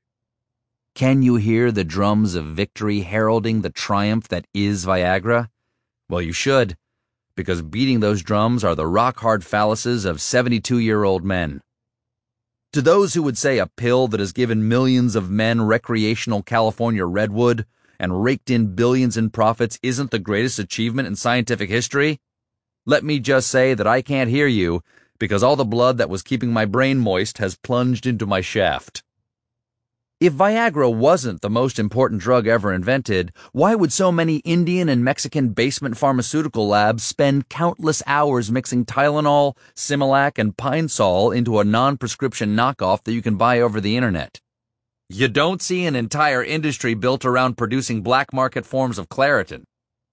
Can you hear the drums of victory heralding the triumph that is Viagra? Well, you should, because beating those drums are the rock-hard phalluses of 72-year-old men. To those who would say a pill that has given millions of men recreational California redwood and raked in billions in profits isn't the greatest achievement in scientific history, let me just say that I can't hear you because all the blood that was keeping my brain moist has plunged into my shaft. If Viagra wasn't the most important drug ever invented, why would so many Indian and Mexican basement pharmaceutical labs spend countless hours mixing Tylenol, Similac, and Pine Sol into a non-prescription knockoff that you can buy over the internet? You don't see an entire industry built around producing black market forms of Claritin.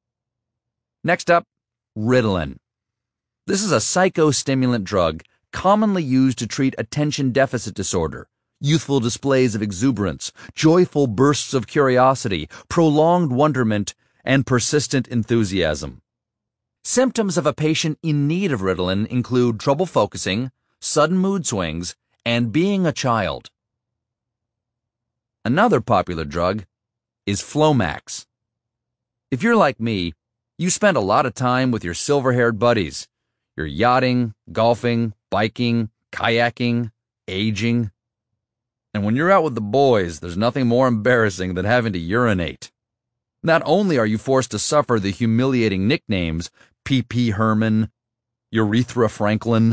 Next up, Ritalin. This is a psychostimulant drug commonly used to treat attention deficit disorder, youthful displays of exuberance, joyful bursts of curiosity, prolonged wonderment, and persistent enthusiasm. Symptoms of a patient in need of Ritalin include trouble focusing, sudden mood swings, and being a child. Another popular drug is Flomax. If you're like me, you spend a lot of time with your silver-haired buddies. You're yachting, golfing, biking, kayaking, aging. And when you're out with the boys, there's nothing more embarrassing than having to urinate. Not only are you forced to suffer the humiliating nicknames P.P. Herman, Urethra Franklin,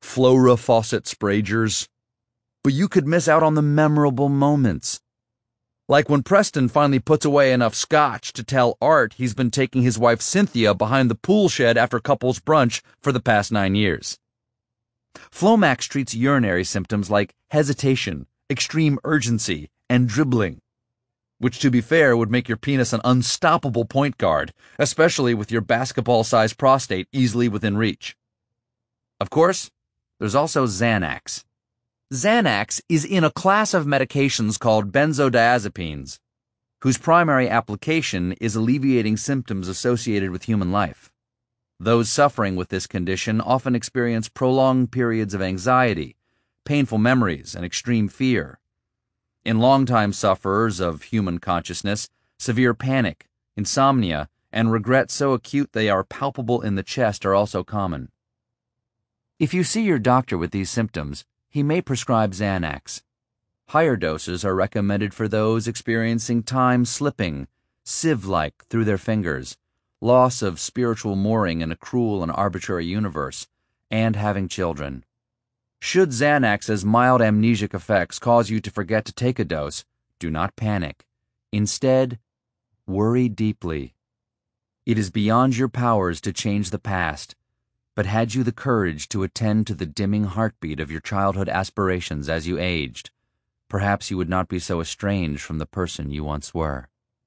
Flora Fawcett Spragers. But you could miss out on the memorable moments. Like when Preston finally puts away enough scotch to tell Art he's been taking his wife Cynthia behind the pool shed after couples brunch for the past 9 years. Flomax treats urinary symptoms like hesitation, extreme urgency, and dribbling, which, to be fair, would make your penis an unstoppable point guard, especially with your basketball-sized prostate easily within reach. Of course, there's also Xanax. Xanax is in a class of medications called benzodiazepines, whose primary application is alleviating symptoms associated with human life. Those suffering with this condition often experience prolonged periods of anxiety, painful memories, and extreme fear. In longtime sufferers of human consciousness, severe panic, insomnia, and regret so acute they are palpable in the chest are also common. If you see your doctor with these symptoms, he may prescribe Xanax. Higher doses are recommended for those experiencing time slipping, sieve-like, through their fingers, loss of spiritual mooring in a cruel and arbitrary universe, and having children. Should Xanax's mild amnesic effects cause you to forget to take a dose, do not panic. Instead, worry deeply. It is beyond your powers to change the past, but had you the courage to attend to the dimming heartbeat of your childhood aspirations as you aged, perhaps you would not be so estranged from the person you once were.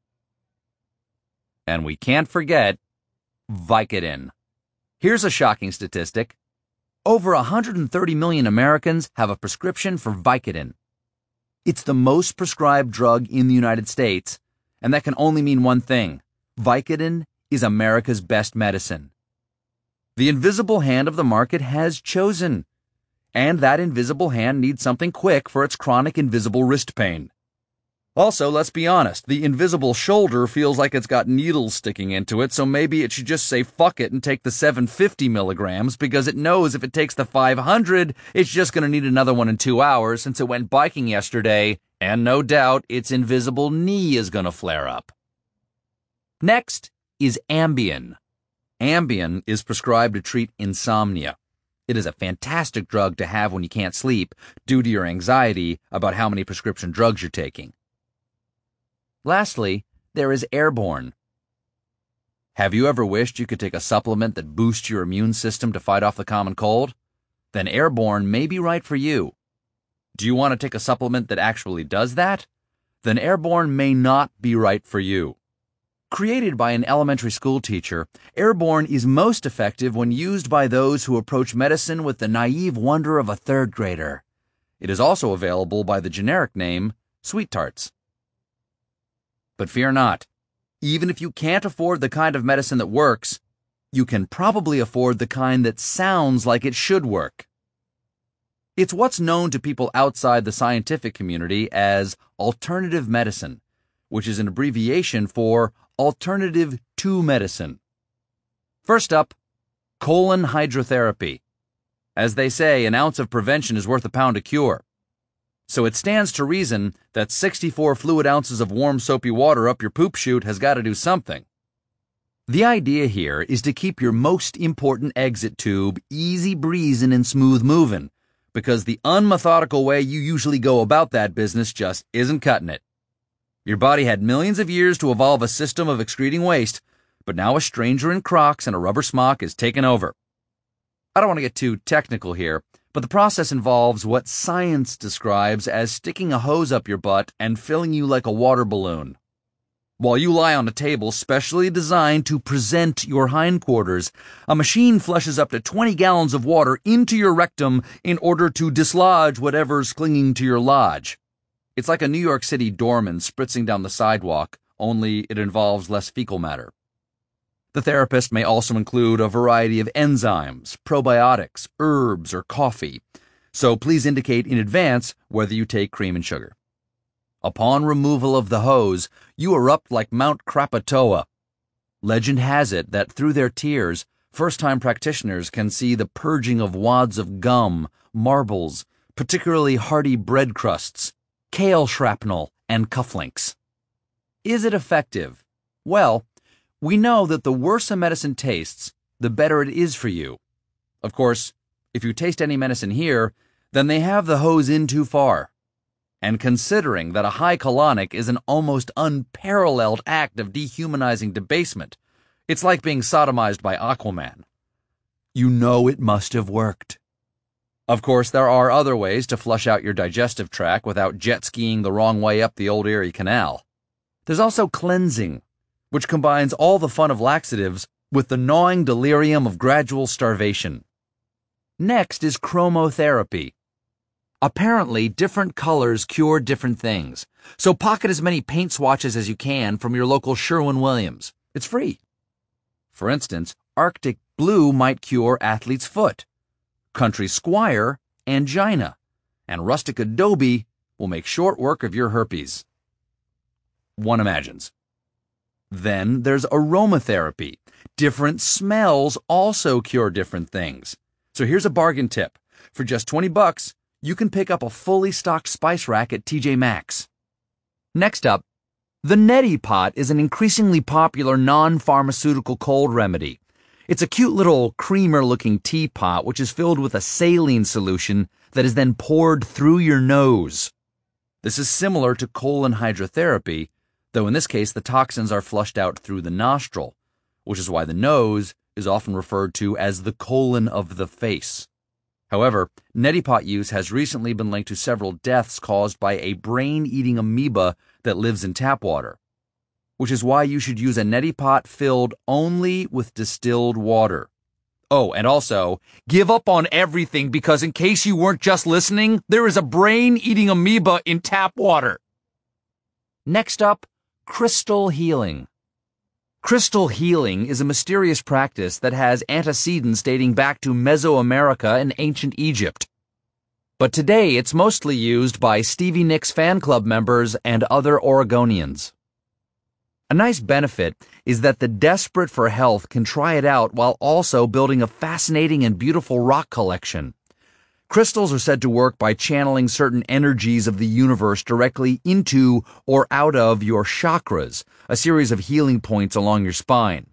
And we can't forget Vicodin. Here's a shocking statistic. Over 130 million Americans have a prescription for Vicodin. It's the most prescribed drug in the United States, and that can only mean one thing. Vicodin is America's best medicine. The invisible hand of the market has chosen, and that invisible hand needs something quick for its chronic invisible wrist pain. Also, let's be honest, the invisible shoulder feels like it's got needles sticking into it, so maybe it should just say fuck it and take the 750 milligrams because it knows if it takes the 500, it's just going to need another one in 2 hours since it went biking yesterday, and no doubt its invisible knee is going to flare up. Next is Ambien. Ambien is prescribed to treat insomnia. It is a fantastic drug to have when you can't sleep due to your anxiety about how many prescription drugs you're taking. Lastly, there is Airborne. Have you ever wished you could take a supplement that boosts your immune system to fight off the common cold? Then Airborne may be right for you. Do you want to take a supplement that actually does that? Then Airborne may not be right for you. Created by an elementary school teacher, Airborne is most effective when used by those who approach medicine with the naive wonder of a third grader. It is also available by the generic name Sweet Tarts. But fear not. Even if you can't afford the kind of medicine that works, you can probably afford the kind that sounds like it should work. It's what's known to people outside the scientific community as alternative medicine, which is an abbreviation for alternative to medicine. First up, colon hydrotherapy. As they say, an ounce of prevention is worth a pound of cure. So it stands to reason that 64 fluid ounces of warm soapy water up your poop chute has got to do something. The idea here is to keep your most important exit tube easy breezing and smooth moving, because the unmethodical way you usually go about that business just isn't cutting it. Your body had millions of years to evolve a system of excreting waste, but now a stranger in Crocs and a rubber smock is taking over. I don't want to get too technical here, but the process involves what science describes as sticking a hose up your butt and filling you like a water balloon. While you lie on a table specially designed to present your hindquarters, a machine flushes up to 20 gallons of water into your rectum in order to dislodge whatever's clinging to your lodge. It's like a New York City doorman spritzing down the sidewalk, only it involves less fecal matter. The therapist may also include a variety of enzymes, probiotics, herbs, or coffee, so please indicate in advance whether you take cream and sugar. Upon removal of the hose, you erupt like Mount Krakatoa. Legend has it that through their tears, first-time practitioners can see the purging of wads of gum, marbles, particularly hardy bread crusts, kale shrapnel, and cufflinks. Is it effective? Well, we know that the worse a medicine tastes, the better it is for you. Of course, If you taste any medicine here, then they have the hose in too far. And considering that a high colonic is an almost unparalleled act of dehumanizing debasement, it's like being sodomized by Aquaman. You know it must have worked. Of course, there are other ways to flush out your digestive tract without jet skiing the wrong way up the old Erie Canal. There's also cleansing, which combines all the fun of laxatives with the gnawing delirium of gradual starvation. Next is chromotherapy. Apparently, different colors cure different things, so pocket as many paint swatches as you can from your local Sherwin-Williams. It's free. For instance, Arctic blue might cure athlete's foot, country squire, angina, and rustic adobe will make short work of your herpes. One imagines. Then there's aromatherapy. Different smells also cure different things. So here's a bargain tip. For just $20, you can pick up a fully stocked spice rack at TJ Maxx. Next up, the neti pot is an increasingly popular non-pharmaceutical cold remedy. It's a cute little creamer-looking teapot which is filled with a saline solution that is then poured through your nose. This is similar to colon hydrotherapy, though in this case the toxins are flushed out through the nostril, which is why the nose is often referred to as the colon of the face. However, neti pot use has recently been linked to several deaths caused by a brain-eating amoeba that lives in tap water, which is why you should use a neti pot filled only with distilled water. Oh, and also, give up on everything because in case you weren't just listening, there is a brain-eating amoeba in tap water. Next up, crystal healing. Crystal healing is a mysterious practice that has antecedents dating back to Mesoamerica and ancient Egypt. But today it's mostly used by Stevie Nicks fan club members and other Oregonians. A nice benefit is that the desperate for health can try it out while also building a fascinating and beautiful rock collection. Crystals are said to work by channeling certain energies of the universe directly into or out of your chakras, a series of healing points along your spine.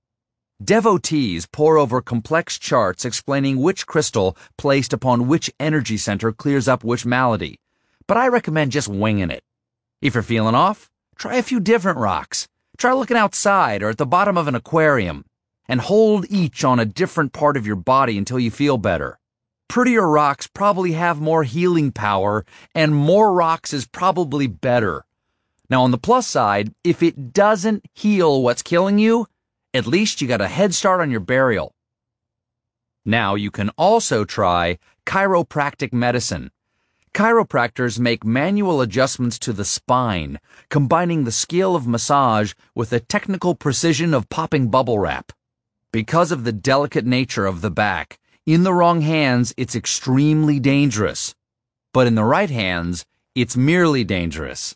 Devotees pore over complex charts explaining which crystal placed upon which energy center clears up which malady, but I recommend just winging it. If you're feeling off, try a few different rocks. Try looking outside or at the bottom of an aquarium, and hold each on a different part of your body until you feel better. Prettier rocks probably have more healing power, and more rocks is probably better. Now, on the plus side, if it doesn't heal what's killing you, at least you got a head start on your burial. Now, you can also try chiropractic medicine. Chiropractors make manual adjustments to the spine, combining the skill of massage with the technical precision of popping bubble wrap. Because of the delicate nature of the back, in the wrong hands, it's extremely dangerous. But in the right hands, it's merely dangerous.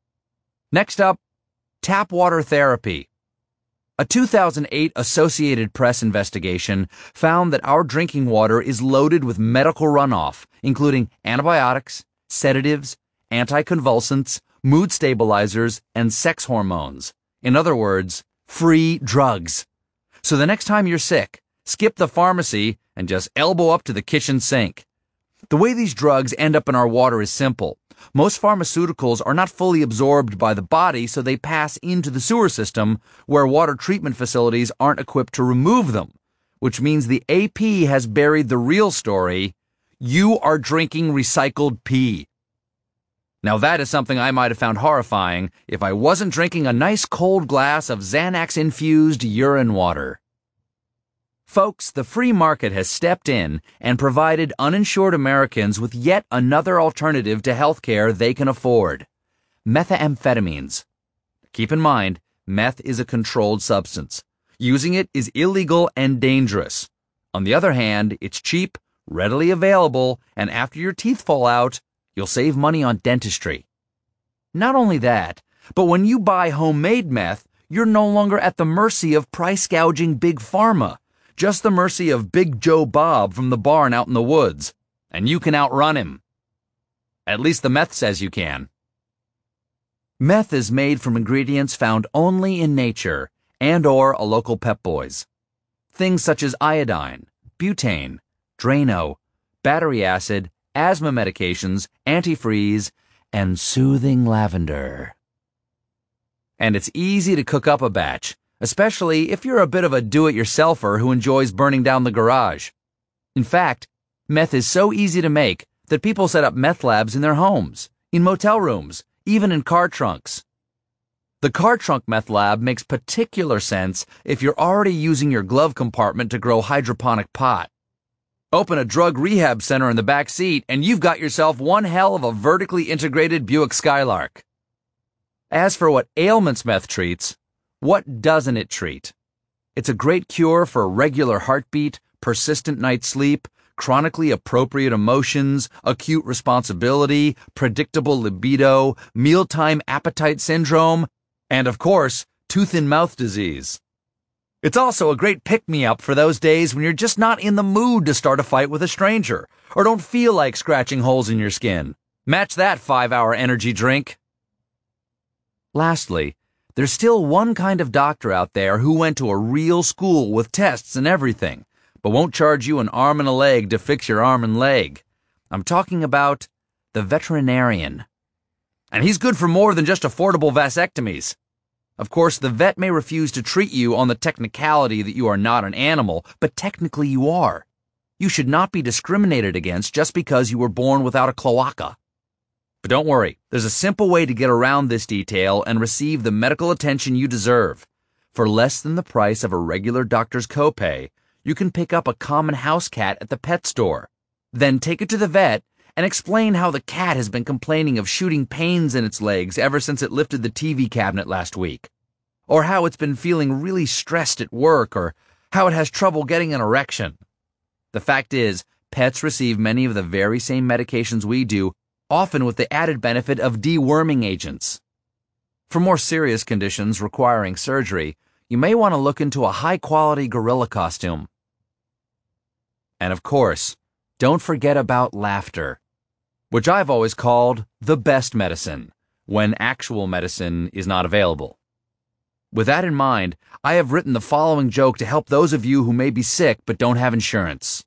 Next up, tap water therapy. A 2008 Associated Press investigation found that our drinking water is loaded with medical runoff, including antibiotics, sedatives, anticonvulsants, mood stabilizers, and sex hormones. In other words, free drugs. So the next time you're sick, skip the pharmacy and just elbow up to the kitchen sink. The way these drugs end up in our water is simple. Most pharmaceuticals are not fully absorbed by the body, so they pass into the sewer system where water treatment facilities aren't equipped to remove them, which means the AP has buried the real story. You are drinking recycled pee. Now that is something I might have found horrifying if I wasn't drinking a nice cold glass of Xanax-infused urine water. Folks, the free market has stepped in and provided uninsured Americans with yet another alternative to health care they can afford: methamphetamines. Keep in mind, meth is a controlled substance. Using it is illegal and dangerous. On the other hand, it's cheap, readily available, and after your teeth fall out, you'll save money on dentistry. Not only that, but when you buy homemade meth, you're no longer at the mercy of price-gouging Big Pharma. Just the mercy of Big Joe Bob from the barn out in the woods, and you can outrun him. At least the meth says you can. Meth is made from ingredients found only in nature and/or a local Pep Boys. Things such as iodine, butane, Drano, battery acid, asthma medications, antifreeze, and soothing lavender. And it's easy to cook up a batch, especially if you're a bit of a do-it-yourselfer who enjoys burning down the garage. In fact, meth is so easy to make that people set up meth labs in their homes, in motel rooms, even in car trunks. The car trunk meth lab makes particular sense if you're already using your glove compartment to grow hydroponic pot. Open a drug rehab center in the back seat and you've got yourself one hell of a vertically integrated Buick Skylark. As for what ailments meth treats, what doesn't it treat? It's a great cure for regular heartbeat, persistent night sleep, chronically appropriate emotions, acute responsibility, predictable libido, mealtime appetite syndrome, and of course, tooth and mouth disease. It's also a great pick-me-up for those days when you're just not in the mood to start a fight with a stranger, or don't feel like scratching holes in your skin. Match that 5-hour energy drink. Lastly, there's still one kind of doctor out there who went to a real school with tests and everything, but won't charge you an arm and a leg to fix your arm and leg. I'm talking about the veterinarian. And he's good for more than just affordable vasectomies. Of course, the vet may refuse to treat you on the technicality that you are not an animal, but technically you are. You should not be discriminated against just because you were born without a cloaca. But don't worry, there's a simple way to get around this detail and receive the medical attention you deserve. For less than the price of a regular doctor's copay, you can pick up a common house cat at the pet store. Then take it to the vet and explain how the cat has been complaining of shooting pains in its legs ever since it lifted the TV cabinet last week. Or how it's been feeling really stressed at work, or how it has trouble getting an erection. The fact is, pets receive many of the very same medications we do, often with the added benefit of deworming agents. For more serious conditions requiring surgery, you may want to look into a high-quality gorilla costume. And of course, don't forget about laughter, which I've always called the best medicine, when actual medicine is not available. With that in mind, I have written the following joke to help those of you who may be sick but don't have insurance.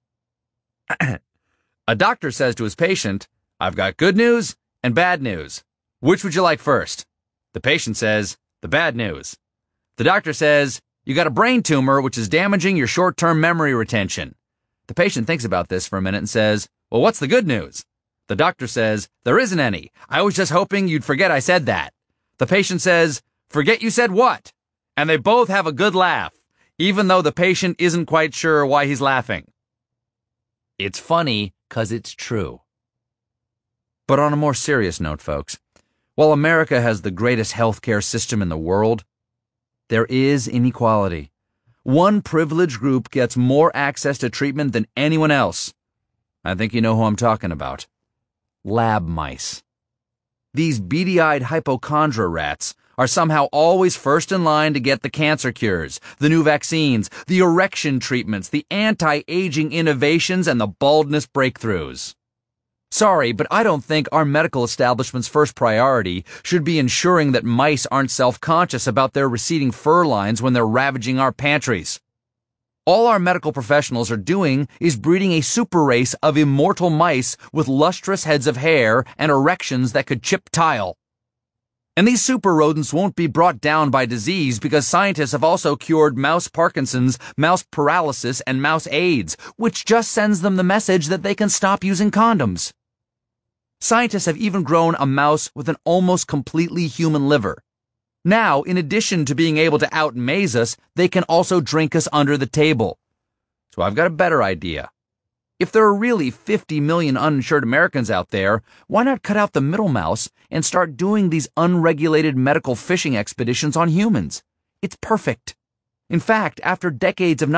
A doctor says to his patient, "I've got good news and bad news. Which would you like first?" The patient says, "The bad news." The doctor says, "You got a brain tumor which is damaging your short-term memory retention." The patient thinks about this for a minute and says, "Well, what's the good news?" The doctor says, "There isn't any. I was just hoping you'd forget I said that." The patient says, "Forget you said what?" And they both have a good laugh, even though the patient isn't quite sure why he's laughing. It's funny 'cause it's true. But on a more serious note, folks, while America has the greatest healthcare system in the world, there is inequality. One privileged group gets more access to treatment than anyone else. I think you know who I'm talking about. Lab mice. These beady-eyed hypochondria rats are somehow always first in line to get the cancer cures, the new vaccines, the erection treatments, the anti-aging innovations, and the baldness breakthroughs. Sorry, but I don't think our medical establishment's first priority should be ensuring that mice aren't self-conscious about their receding fur lines when they're ravaging our pantries. All our medical professionals are doing is breeding a super race of immortal mice with lustrous heads of hair and erections that could chip tile. And these super rodents won't be brought down by disease because scientists have also cured mouse Parkinson's, mouse paralysis, and mouse AIDS, which just sends them the message that they can stop using condoms. Scientists have even grown a mouse with an almost completely human liver. Now, in addition to being able to out-maze us, they can also drink us under the table. So I've got a better idea. If there are really 50 million uninsured Americans out there, why not cut out the middle mouse and start doing these unregulated medical fishing expeditions on humans? It's perfect. In fact, after decades of